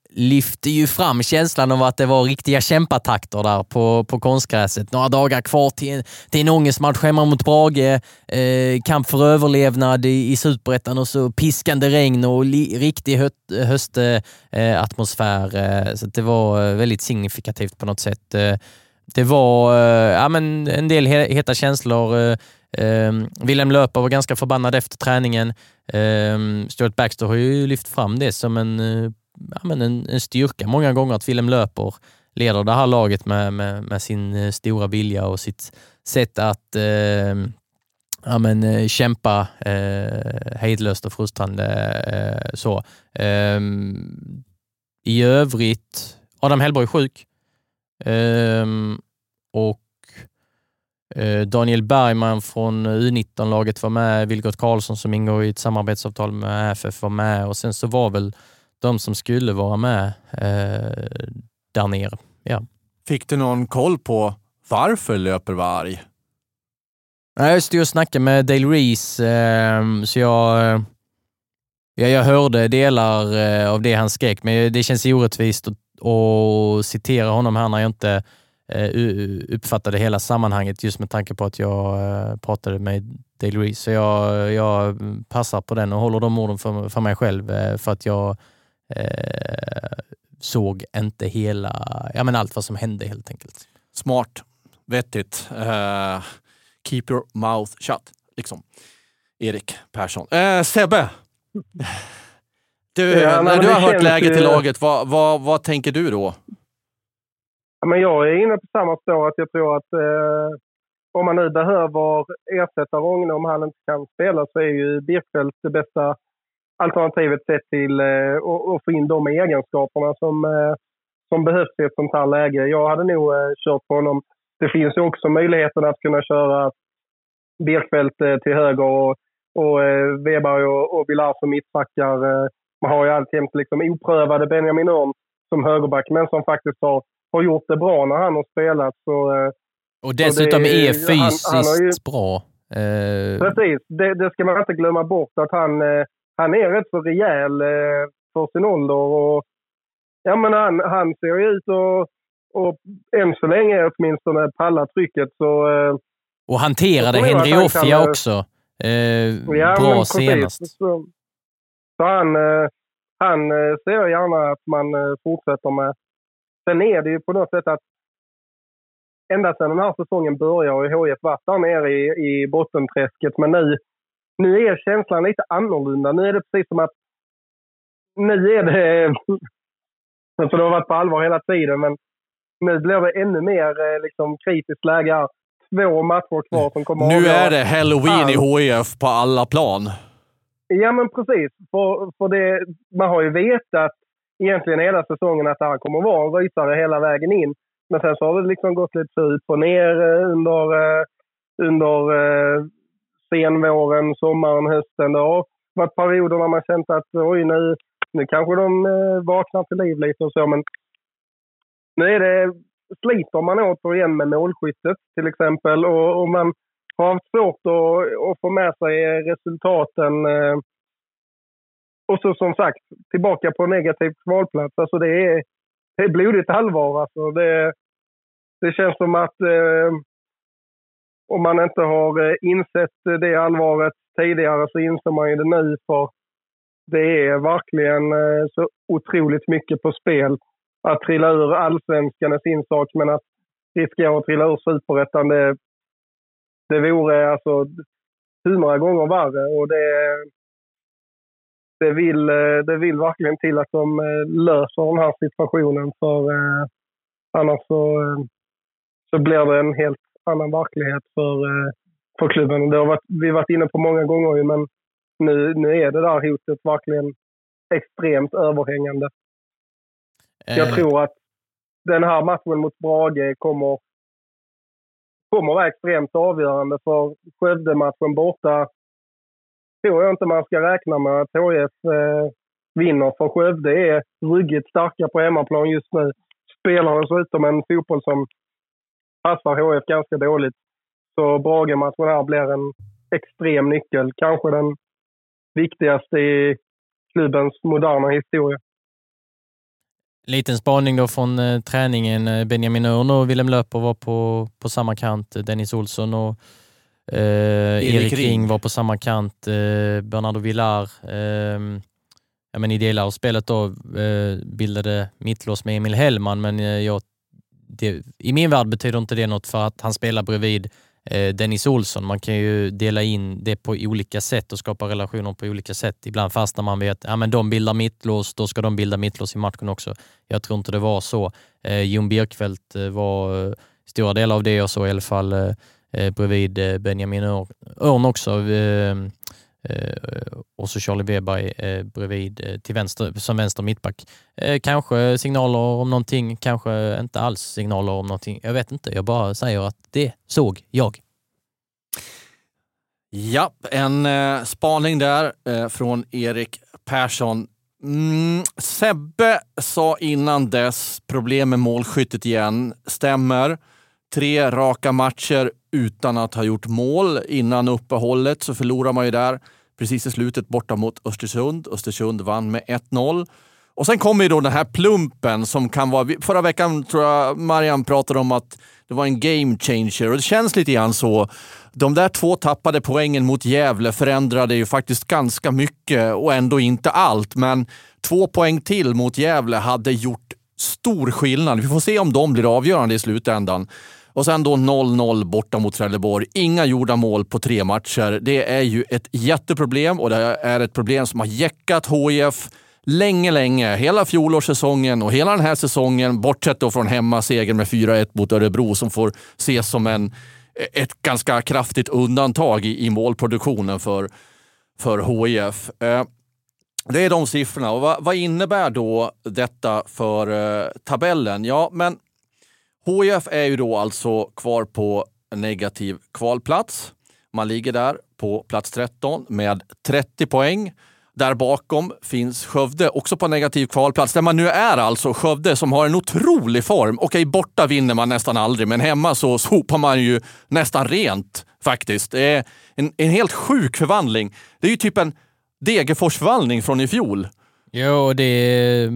lyfte ju fram känslan av att det var riktiga kämpatakter där på, på konstgräset. Några dagar kvar till en, till en ångestmatch hemma mot Brage. Eh, kamp för överlevnad i, i Superettan och så piskande regn och li, riktig hö, höstatmosfär. Eh, så det var väldigt signifikativt på något sätt. Eh, det var eh, ja, men en del heta känslor. Eh, eh, Willem Löper var ganska förbannad efter träningen. Eh, Stuart Baxter har ju lyft fram det som en eh, Ja, men en, en styrka många gånger att Willem Löper leder det här laget med, med, med sin stora vilja och sitt sätt att eh, ja, men, kämpa eh, hejdlöst och frustrande. Eh, så. Eh, I övrigt, Adam Hellborg är sjuk. Eh, och eh, Daniel Bergman från U nitton-laget var med. Vilgot Karlsson som ingår i ett samarbetsavtal med F F var med. Och sen så var väl de som skulle vara med eh, där nere. Ja. Fick du någon koll på varför Löper var arg? Jag stod och snackade med Dale Reese eh, så jag, ja, jag hörde delar eh, av det han skrek, men det känns orättvist att, att citera honom här när jag inte eh, uppfattade hela sammanhanget, just med tanke på att jag eh, pratade med Dale Reese. Så jag, jag passar på den och håller de orden för, för mig själv eh, för att jag Eh, såg inte hela, ja men allt vad som hände helt enkelt. Smart, vettigt. Uh, keep your mouth shut, liksom. Erik Persson. Uh, Sebbe! Du, ja, när du har hört läget ju... i laget, vad, vad, vad tänker du då? Ja, men jag är inne på samma spår att jag tror att eh, om man nu behöver ersätta Rogne om han inte kan spela, så är ju Birkfeldt det bästa alternativet sett till eh, att få in de egenskaperna som, eh, som behövs i ett sånt här läge. Jag hade nog eh, kört på honom. Det finns ju också möjligheten att kunna köra Birkfeldt eh, till höger och, och eh, Weber och, och Villar som mittbackar. Eh, man har ju alltid liksom oprövade Benjamin Örn som högerback, men som faktiskt har, har gjort det bra när han har spelat. Så, eh, och dessutom det, är fysiskt han, han ju, bra. Eh... Precis, det, det ska man inte glömma bort att han... Eh, Han är rätt så rejäl eh, för sin ålder och ja, men han, han ser ju ut och, och än så länge åtminstone pallar trycket. Så, eh, och hanterade Henry Offia kan, också eh, ja, bra senast. Så, så han, eh, han ser gärna att man eh, fortsätter med. Sen är det ju på något sätt att ända sedan den här säsongen börjar och H I F varit där nere i, i bottenträsket, men nu Nu är känslan lite annorlunda. Nu är det precis som att nu är det för det har varit på allvar hela tiden, men nu blir det ännu mer liksom kritiskt läge här. Två matcher kvar som kommer. Nu är det Halloween i H I F på alla plan. Ja, men precis. För, för det, man har ju vetat egentligen hela säsongen att det här kommer vara en rysare hela vägen in. Men sen så har det liksom gått lite så upp och ner under under senvåren, sommaren, hösten. Det har varit perioder när man känt att oj, nu, nu kanske de eh, vaknar till liv lite och så. Men nu är det, sliter man återigen med målskyttet till exempel. Och, och man har haft svårt att, att få med sig resultaten. Eh, och så som sagt, tillbaka på negativ kvalplats. Alltså det är, det är blodigt allvar. Alltså det, det känns som att eh, om man inte har insett det allvaret tidigare så inser man ju det nu, för det är verkligen så otroligt mycket på spel. Att trilla ur allsvenskan är sin sak, men att riskera att trilla ur superettan, det, det vore alltså hundra gånger värre. Och det, det, vill, det vill verkligen till att de löser den här situationen, för eh, annars så, så blir det en helt annan verklighet för, för klubben. Det har varit, vi har varit inne på många gånger, men nu, nu är det där hotet verkligen extremt överhängande. Eh. Jag tror att den här matchen mot Brage kommer, kommer vara extremt avgörande, för Skövde-matchen borta tror jag inte man ska räkna med att H I F eh, vinner, för Skövde är ruggigt starka på hemmaplan just nu. Spelar dessutom en fotboll som passar H F ganska dåligt. Så Brage-matchen här blir en extrem nyckel. Kanske den viktigaste i klubbens moderna historia. Liten spaning då från eh, träningen. Benjamin Örn och Willem Löper var på, på samma kant. Dennis Olsson och eh, Erik, Erik Ring. Ring var på samma kant. Eh, Bernardo Villar eh, ja, men i delar av spelet då eh, bildade mittlås med Emil Hellman, men eh, jag, det, i min värld betyder inte det något för att han spelar bredvid eh, Dennis Olsson. Man kan ju dela in det på olika sätt och skapa relationer på olika sätt. Ibland fastnar man vid att ja, men de bildar mittlås, då ska de bilda mittlås i matchen också. Jag tror inte det var så. Eh, Jon Birkfeldt eh, var eh, stora delar av det och så i alla fall eh, bredvid eh, Benjamin Örn också. Eh, Uh, och så Charlie Weber uh, bredvid uh, till vänster, som vänster mittback. Uh, kanske signaler om någonting, kanske inte alls signaler om någonting. Jag vet inte, jag bara säger att det såg jag. Ja, en uh, spaning där uh, från Erik Persson. Mm, Sebbe sa innan dess problem med målskyttet igen. Stämmer. Tre raka matcher utan att ha gjort mål. Innan uppehållet så förlorar man ju där precis i slutet borta mot Östersund. Östersund vann med ett noll. Och sen kommer ju då den här plumpen som kan vara... Förra veckan tror jag Marian pratade om att det var en game changer. Och det känns lite grann så. De där två tappade poängen mot Gävle förändrade ju faktiskt ganska mycket och ändå inte allt. Men två poäng till mot Gävle hade gjort stor skillnad. Vi får se om de blir avgörande i slutändan. Och sen då noll noll borta mot Trelleborg. Inga gjorda mål på tre matcher. Det är ju ett jätteproblem och det är ett problem som har jäckat H I F länge, länge. Hela fjolårssäsongen och hela den här säsongen, bortsett då från hemmasegern med fyra ett mot Örebro som får ses som en, ett ganska kraftigt undantag i, i målproduktionen för, för H I F. Eh, det är de siffrorna. Och vad, vad innebär då detta för eh, tabellen? Ja, men H I F är ju då alltså kvar på negativ kvalplats. Man ligger där på plats tretton med trettio poäng. Där bakom finns Skövde också på negativ kvalplats. Där man nu är alltså Skövde som har en otrolig form. Okej, borta vinner man nästan aldrig, men hemma så sopar man ju nästan rent faktiskt. Det är en, en helt sjuk förvandling. Det är ju typ en Degerfors-förvandling från i fjol. Jo, det,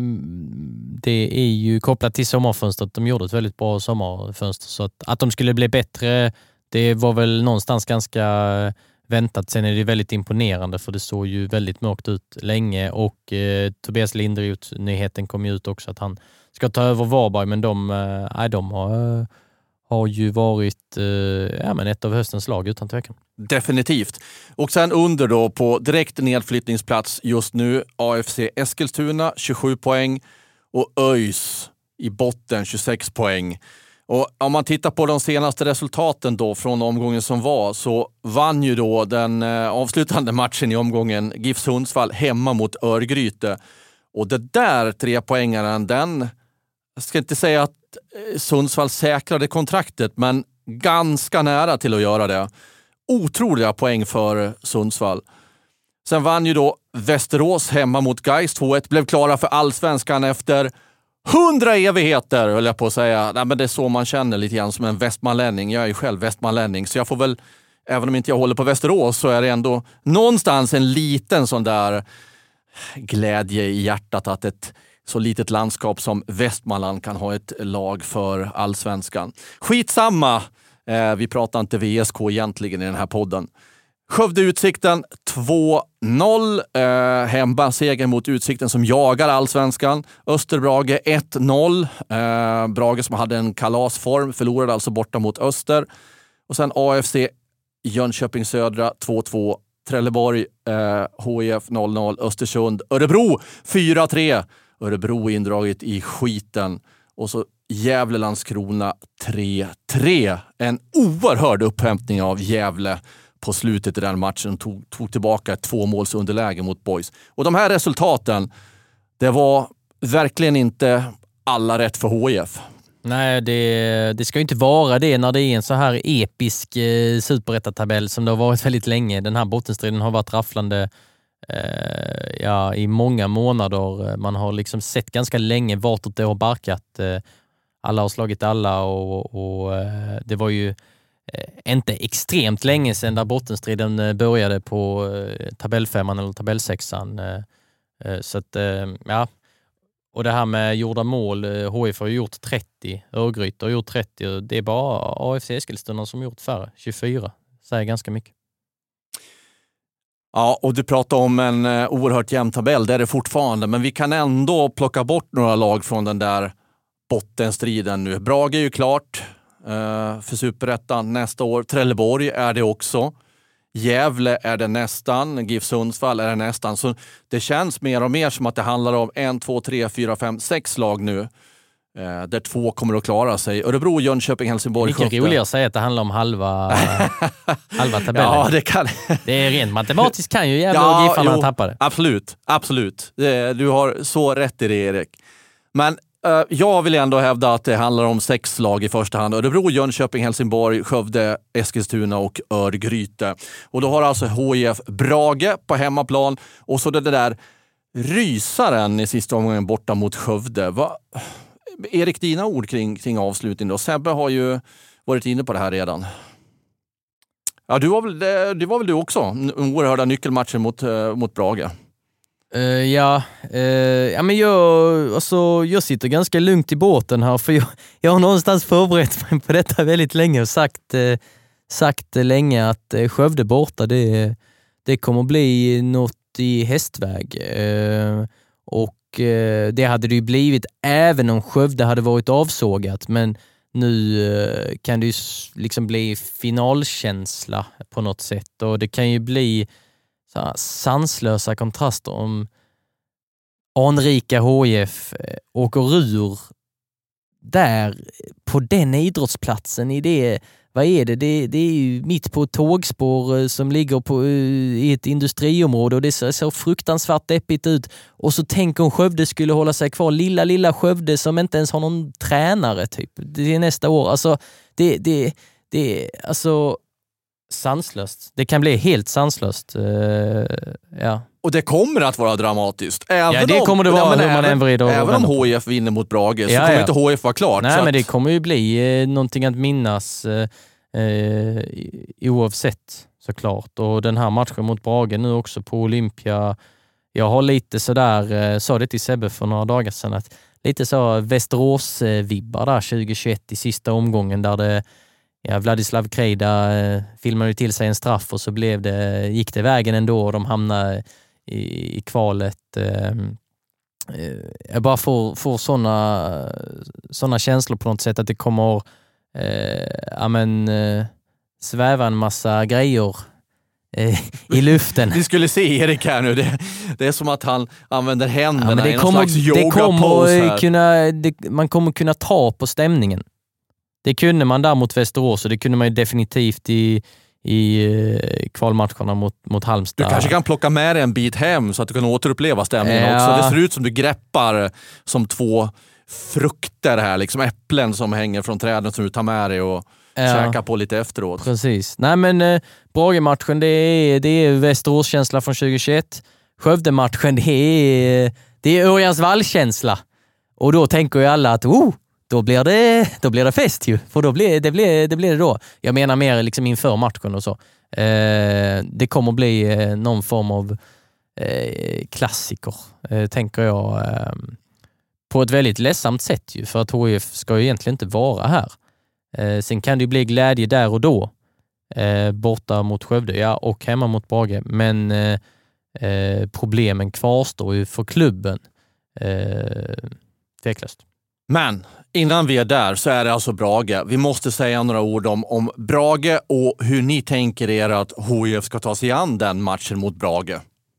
det är ju kopplat till sommarfönstret. De gjorde ett väldigt bra sommarfönster. Så att, att de skulle bli bättre, det var väl någonstans ganska väntat. Sen är det väldigt imponerande för det såg ju väldigt mörkt ut länge. Och eh, Tobias Linderoth, nyheten kom ju ut också att han ska ta över Varberg. Men de, eh, de har, har ju varit eh, ja, men ett av höstens lag utan tvekan. Definitivt. Och sen under då på direkt nedflyttningsplats just nu A F C Eskilstuna tjugosju poäng och ÖIS i botten tjugosex poäng. Och om man tittar på de senaste resultaten då från omgången som var så vann ju då den eh, avslutande matchen i omgången GIF Sundsvall hemma mot Örgryte. Och det där trepoängaren, den, jag ska inte säga att Sundsvall säkrade kontraktet, men ganska nära till att göra det. Otroliga poäng för Sundsvall. Sen vann ju då Västerås hemma mot Gais två ett. Blev klara för allsvenskan efter hundra evigheter, höll jag på att säga. Nej, men det är så man känner lite grann som en västmanlänning. Jag är ju själv västmanlänning, så jag får väl, även om inte jag håller på Västerås, så är det ändå någonstans en liten sån där glädje i hjärtat att ett så litet landskap som Västmanland kan ha ett lag för allsvenskan. Skitsamma. Eh, vi pratar inte V S K egentligen i den här podden. Skövde Utsikten två noll. Eh, hemma seger mot Utsikten som jagar allsvenskan. Österbrage ett noll. Eh, Brage som hade en kalasform förlorade alltså borta mot Öster. Och sen A F C Jönköping Södra två två. Trelleborg eh, H I F noll noll. Östersund Örebro fyra tre. Örebro indragit i skiten. Och så Gävle Landskrona tre tre. En oerhörd upphämtning av Gävle på slutet i den matchen. Tog, tog tillbaka ett tvåmålsunderläge mot Boys. Och de här resultaten, det var verkligen inte alla rätt för H I F. Nej, det, det ska ju inte vara det när det är en så här episk eh, superettatabell som det har varit väldigt länge. Den här bottenstriden har varit rafflande eh, ja, i många månader. Man har liksom sett ganska länge vartåt det har barkat. Eh, alla har slagit alla och, och eh, det var ju eh, inte extremt länge sedan där bottenstriden började på eh, tabellfemman eller tabellsexan. Eh, eh, så att, eh, ja... Och det här med gjorda mål, H F har gjort trettio, Örgryte har gjort trettio. Det är bara A F C Eskilstuna som har gjort färre, tjugofyra. Säger ganska mycket. Ja, och du pratar om en uh, oerhört jämn tabell, det är det fortfarande. Men vi kan ändå plocka bort några lag från den där bottenstriden nu. Brage är ju klart uh, för Superettan nästa år. Trelleborg är det också. Gävle är det nästan. GIF Sundsvall är det nästan. Så det känns mer och mer som att det handlar om en, två, tre, fyra, fem, sex lag nu. Eh, där två kommer att klara sig. Örebro, Jönköping, Helsingborg. Mycket roligare att säga att det handlar om halva, halva tabellen. Ja, det kan. Det är rent matematiskt kan ju Gävle ja, och Giffarna jo, tappa det. Absolut, absolut. Det, du har så rätt i det, Erik. Men Uh, jag vill ändå hävda att det handlar om sex lag i första hand. Örebro, Jönköping, Helsingborg, Skövde, Eskilstuna och Örgryte. Och då har alltså H I F Brage på hemmaplan. Och så det där rysaren i sista omgången borta mot Skövde. Va? Erik, dina ord kring, kring avslutningen då? Sebbe har ju varit inne på det här redan. Ja, du var väl, det, det var väl du också? En oerhörda nyckelmatchen mot, uh, mot Brage. Uh, ja, uh, ja, men jag, alltså, jag sitter ganska lugnt i båten här för jag, jag har någonstans förberett mig på detta väldigt länge och sagt, uh, sagt länge att uh, Skövde borta det, det kommer bli något i hästväg. Uh, och uh, det hade det ju blivit även om Skövde hade varit avsågat, men nu uh, kan det ju liksom bli finalkänsla på något sätt och det kan ju bli så sanslösa kontraster om anrika H I F åker ur där på den idrottsplatsen i det, vad är det? Det, det är ju mitt på ett tågspår som ligger på, i ett industriområde och det ser så fruktansvärt deppigt ut. Och så tänk om Skövde skulle hålla sig kvar. Lilla, lilla Skövde som inte ens har någon tränare typ. Det är nästa år. Alltså, det, det, det alltså sanslöst. Det kan bli helt sanslöst. Uh, ja. Och det kommer att vara dramatiskt. Även ja, det om, kommer det vara hur man än vrider och även om H I F vinner mot Brage så ja, kommer ja. inte H I F vara klart. Nej, så men att... det kommer ju bli eh, någonting att minnas eh, eh, oavsett såklart. Och den här matchen mot Brage nu också på Olympia. Jag har lite sådär, eh, sa det till Sebbe för några dagar sedan, att lite så Västerås-vibbar där tjugohundratjugoett i sista omgången där det Ja, Vladislav Krejda eh, filmade till sig en straff och så blev det, gick det vägen ändå och de hamnade i, i kvalet. Eh, eh, jag bara får, får såna, såna känslor på något sätt att det kommer eh, ja, men, eh, sväva en massa grejer eh, i luften. Vi skulle se Erik här nu. Det, det är som att han använder händerna ja, men det i någon kommer, slags yoga det kommer pose här. Kunna, det, man kommer kunna ta på stämningen. Det kunde man där mot Västerås och det kunde man ju definitivt i, i kvalmatcherna mot, mot Halmstad. Du kanske kan plocka med dig en bit hem så att du kan återuppleva stämningen ja. också. Det ser ut som du greppar som två frukter här, liksom äpplen som hänger från träden som du tar med dig och ja. käkar på lite efteråt. Precis. Nej men eh, Brage-matchen det är, det är Västerås-känsla från tjugohundratjugoett. Skövde-matchen det är, det är Örjans Vall-känsla. Och då tänker ju alla att oh, Då blir, det, då blir det fest ju. För då blir, det, blir, det blir det då. Jag menar mer liksom inför matchen och så. Eh, det kommer bli eh, någon form av eh, klassiker, eh, tänker jag. Eh, på ett väldigt ledsamt sätt ju. För att H I F ska ju egentligen inte vara här. Eh, sen kan det ju bli glädje där och då. Eh, borta mot Skövde ja, och hemma mot Brage. Men eh, eh, problemen kvarstår ju för klubben. Eh, tveklöst. Men innan vi är där så är det alltså Brage. Vi måste säga några ord om, om Brage och hur ni tänker er att H I F ska ta sig an den matchen mot Brage.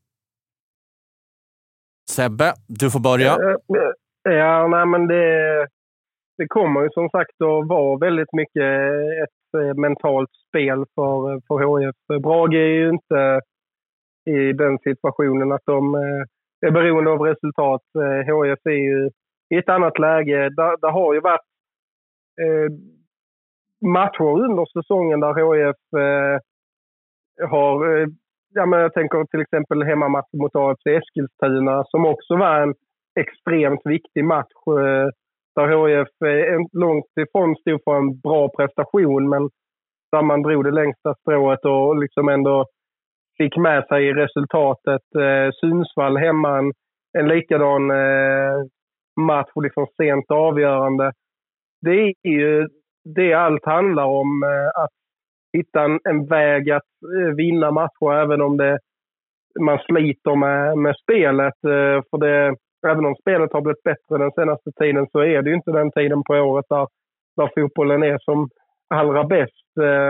Sebbe, du får börja. Ja, nej, men det, det kommer ju som sagt att vara väldigt mycket ett mentalt spel för, för H I F. Brage är ju inte i den situationen att de är beroende av resultat. H I F är ju i ett annat läge. Det, det har ju varit eh, matcher under säsongen där H I F eh, har, eh, ja, men jag tänker till exempel hemmamatch mot A F C Eskilstuna som också var en extremt viktig match eh, där H I F eh, långt ifrån stod för en bra prestation men där man drog det längsta strået och liksom ändå fick med sig resultatet. Eh, Sundsvall hemma en, en likadan eh, match och liksom sent avgörande. Det är ju det allt handlar om, att hitta en, en väg att vinna matcher även om det, man sliter med, med spelet. För det, även om spelet har blivit bättre den senaste tiden så är det ju inte den tiden på året där, där fotbollen är som allra bäst.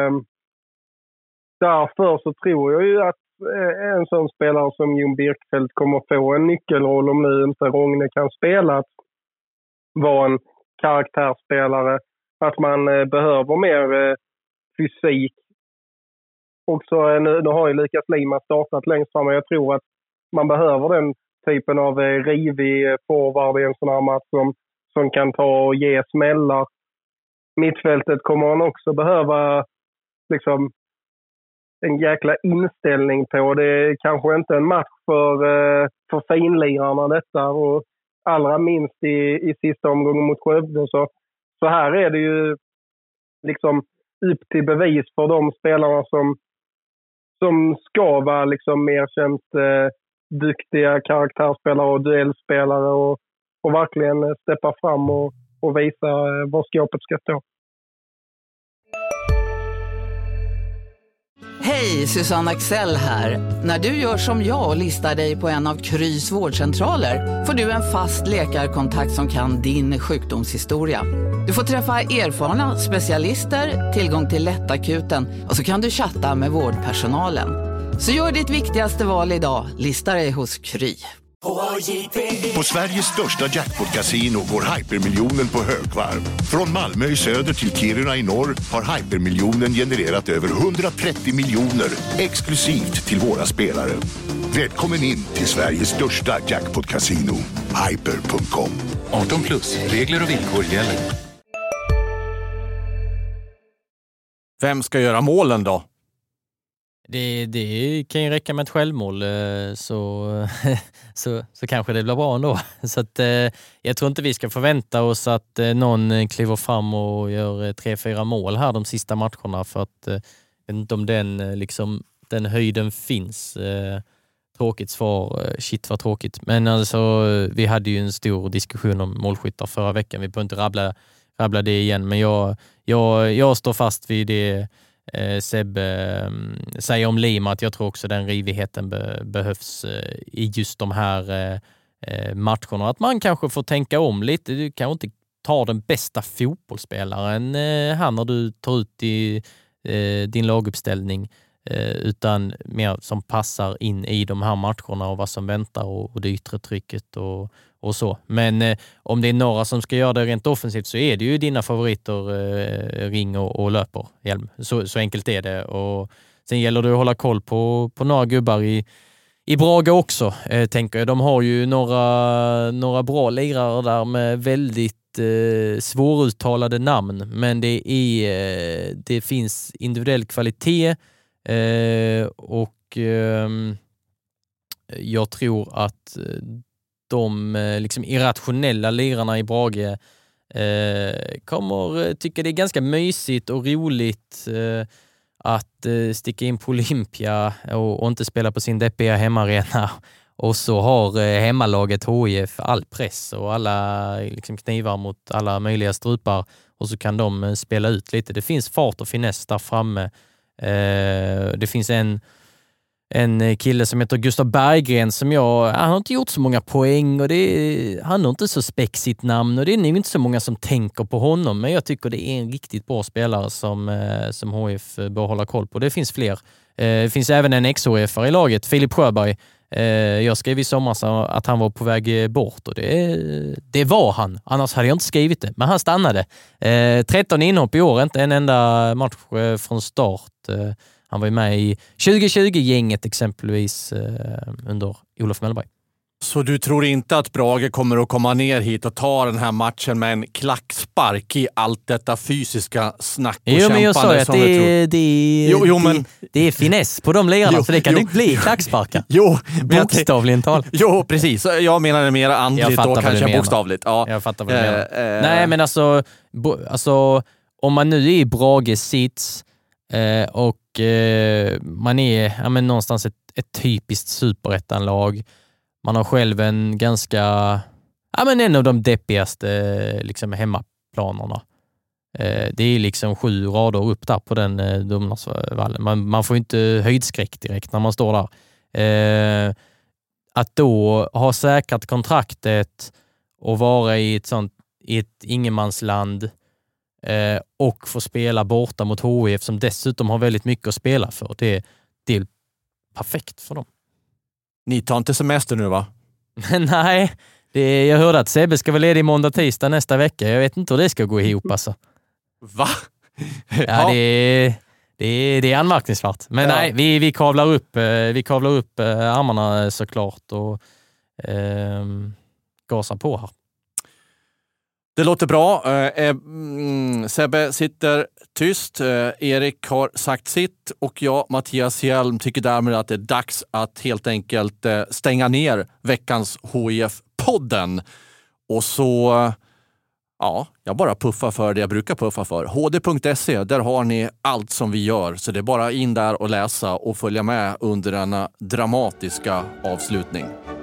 Därför så tror jag ju att en sån spelare som Jon Birkfeldt kommer få en nyckelroll om nu inte Rogne kan spela, att vara en karaktärsspelare, att man behöver mer fysik. Och så nu, nu har ju Lukas Lima startat längst fram, och jag tror att man behöver den typen av rivig forward i en sån här match som, som kan ta och ge smällar. Mittfältet kommer han också behöva liksom en jäkla inställning på. Det är kanske inte en match för, för finlirarna detta, och allra minst i, i sista omgången mot Skövde. Så, så här är det ju liksom upp till bevis för de spelarna som, som ska vara liksom mer känt eh, duktiga karaktärsspelare och duellspelare, och, och verkligen steppa fram och, och visa eh, var skåpet ska stå. Hej, Susanne Axel här. När du gör som jag och listar dig på en av Krys vårdcentraler får du en fast läkarkontakt som kan din sjukdomshistoria. Du får träffa erfarna specialister, tillgång till lättakuten och så kan du chatta med vårdpersonalen. Så gör ditt viktigaste val idag, lista dig hos Kry. På Sveriges största jackpot-casino går hypermiljonen på högvarv. Från Malmö i söder till Kiruna i norr har hypermiljonen genererat över hundratrettio miljoner exklusivt till våra spelare. Välkommen in till Sveriges största jackpot-casino, hyper punkt com. arton plus, regler och villkor gäller. Vem ska göra målen då? Det, det kan ju räcka med ett självmål, så, så, så kanske det blir bra ändå. Så att, jag tror inte vi ska förvänta oss att någon kliver fram och gör tre, fyra mål här de sista matcherna, för att jag vet inte om den, liksom, den höjden finns. Tråkigt svar, shit vad tråkigt. Men alltså, vi hade ju en stor diskussion om målskyttar förra veckan. Vi behöver inte rabbla, rabbla det igen, men jag, jag, jag står fast vid det Eh, Seb eh, säger om Lima, att jag tror också den rivigheten be- behövs eh, i just de här eh, matcherna. Att man kanske får tänka om lite. Du kan inte ta den bästa fotbollsspelaren eh, här när du tar ut i eh, din laguppställning, eh, utan mer som passar in i de här matcherna och vad som väntar, och, och det yttre trycket och och så. Men eh, om det är några som ska göra det rent offensivt så är det ju dina favoriter eh, Ring och, och Löper, Hjelm. Så, så enkelt är det. Och sen gäller det att hålla koll på, på några gubbar i, i Braga också, eh, tänker jag. De har ju några, några bra lirare där med väldigt eh, svåruttalade namn, men det, är, eh, det finns individuell kvalitet eh, och eh, jag tror att de liksom irrationella lirarna i Brage eh, kommer tycka det är ganska mysigt och roligt eh, att eh, sticka in på Olympia och, och inte spela på sin deppiga hemmaarena. Och så har eh, hemmalaget H I F all press och alla liksom, knivar mot alla möjliga strupar, och så kan de eh, spela ut lite. Det finns fart och finess där framme. Eh, det finns en En kille som heter Gustav Berggren som jag, han har inte gjort så många poäng och det är, han har inte så spexigt namn och det är nog inte så många som tänker på honom, men jag tycker det är en riktigt bra spelare som, som H F bör hålla koll på. Det finns fler. Det finns även en ex-H F-are i laget, Filip Sjöberg. Jag skrev i somras att han var på väg bort, och det, det var han. Annars hade jag inte skrivit det, men han stannade. tretton inhopp i år, inte en enda match från start. Han var ju med i tjugo tjugo-gänget exempelvis eh, under Olof Mellberg. Så du tror inte att Brage kommer att komma ner hit och ta den här matchen med en klackspark i allt detta fysiska snack och jo, kämpande? Men jag sa att det är, det, är, jo, jo, men... det, det är finess på de lirarna, så det kan jo. inte bli klacksparkar. Jo, bokstavligen talat. Jo, precis. Jag menar det mer andligt och kanske bokstavligt. Ja. Jag fattar vad du menar. Äh, Nej, men alltså, bo, alltså om man nu är i Brages sits eh, och man är ja, men någonstans ett, ett typiskt superettanlag. Man har själv en ganska ja, men en av de deppigaste liksom, hemmaplanerna. Eh, det är liksom sju rader upp där på den eh, Domnarsvallen. Man, man får inte höjdskräck direkt när man står där. Eh, att då ha säkrat kontraktet och vara i ett sånt i ett ingenmansland eh, och få spela borta mot H I F som dessutom har väldigt mycket att spela för. Det, det är perfekt för dem. Ni tar inte semester nu, va? Nej, det är, jag hörde att Sebbe ska vara ledig måndag, tisdag nästa vecka. Jag vet inte hur det ska gå ihop alltså. Va? Ja, det är, det är, det är anmärkningsvärt. Men ja. nej, vi, vi kavlar upp, vi kavlar upp armarna såklart och eh, gasar på här. Det låter bra. Eh, mm, Sebbe sitter tyst. Eh, Erik har sagt sitt och jag, Mattias Hjelm, tycker därmed att det är dags att helt enkelt eh, stänga ner veckans H I F-podden. Och så, ja, jag bara puffar för det jag brukar puffa för. H D punkt se, där har ni allt som vi gör. Så det är bara in där och läsa och följa med under denna dramatiska avslutning.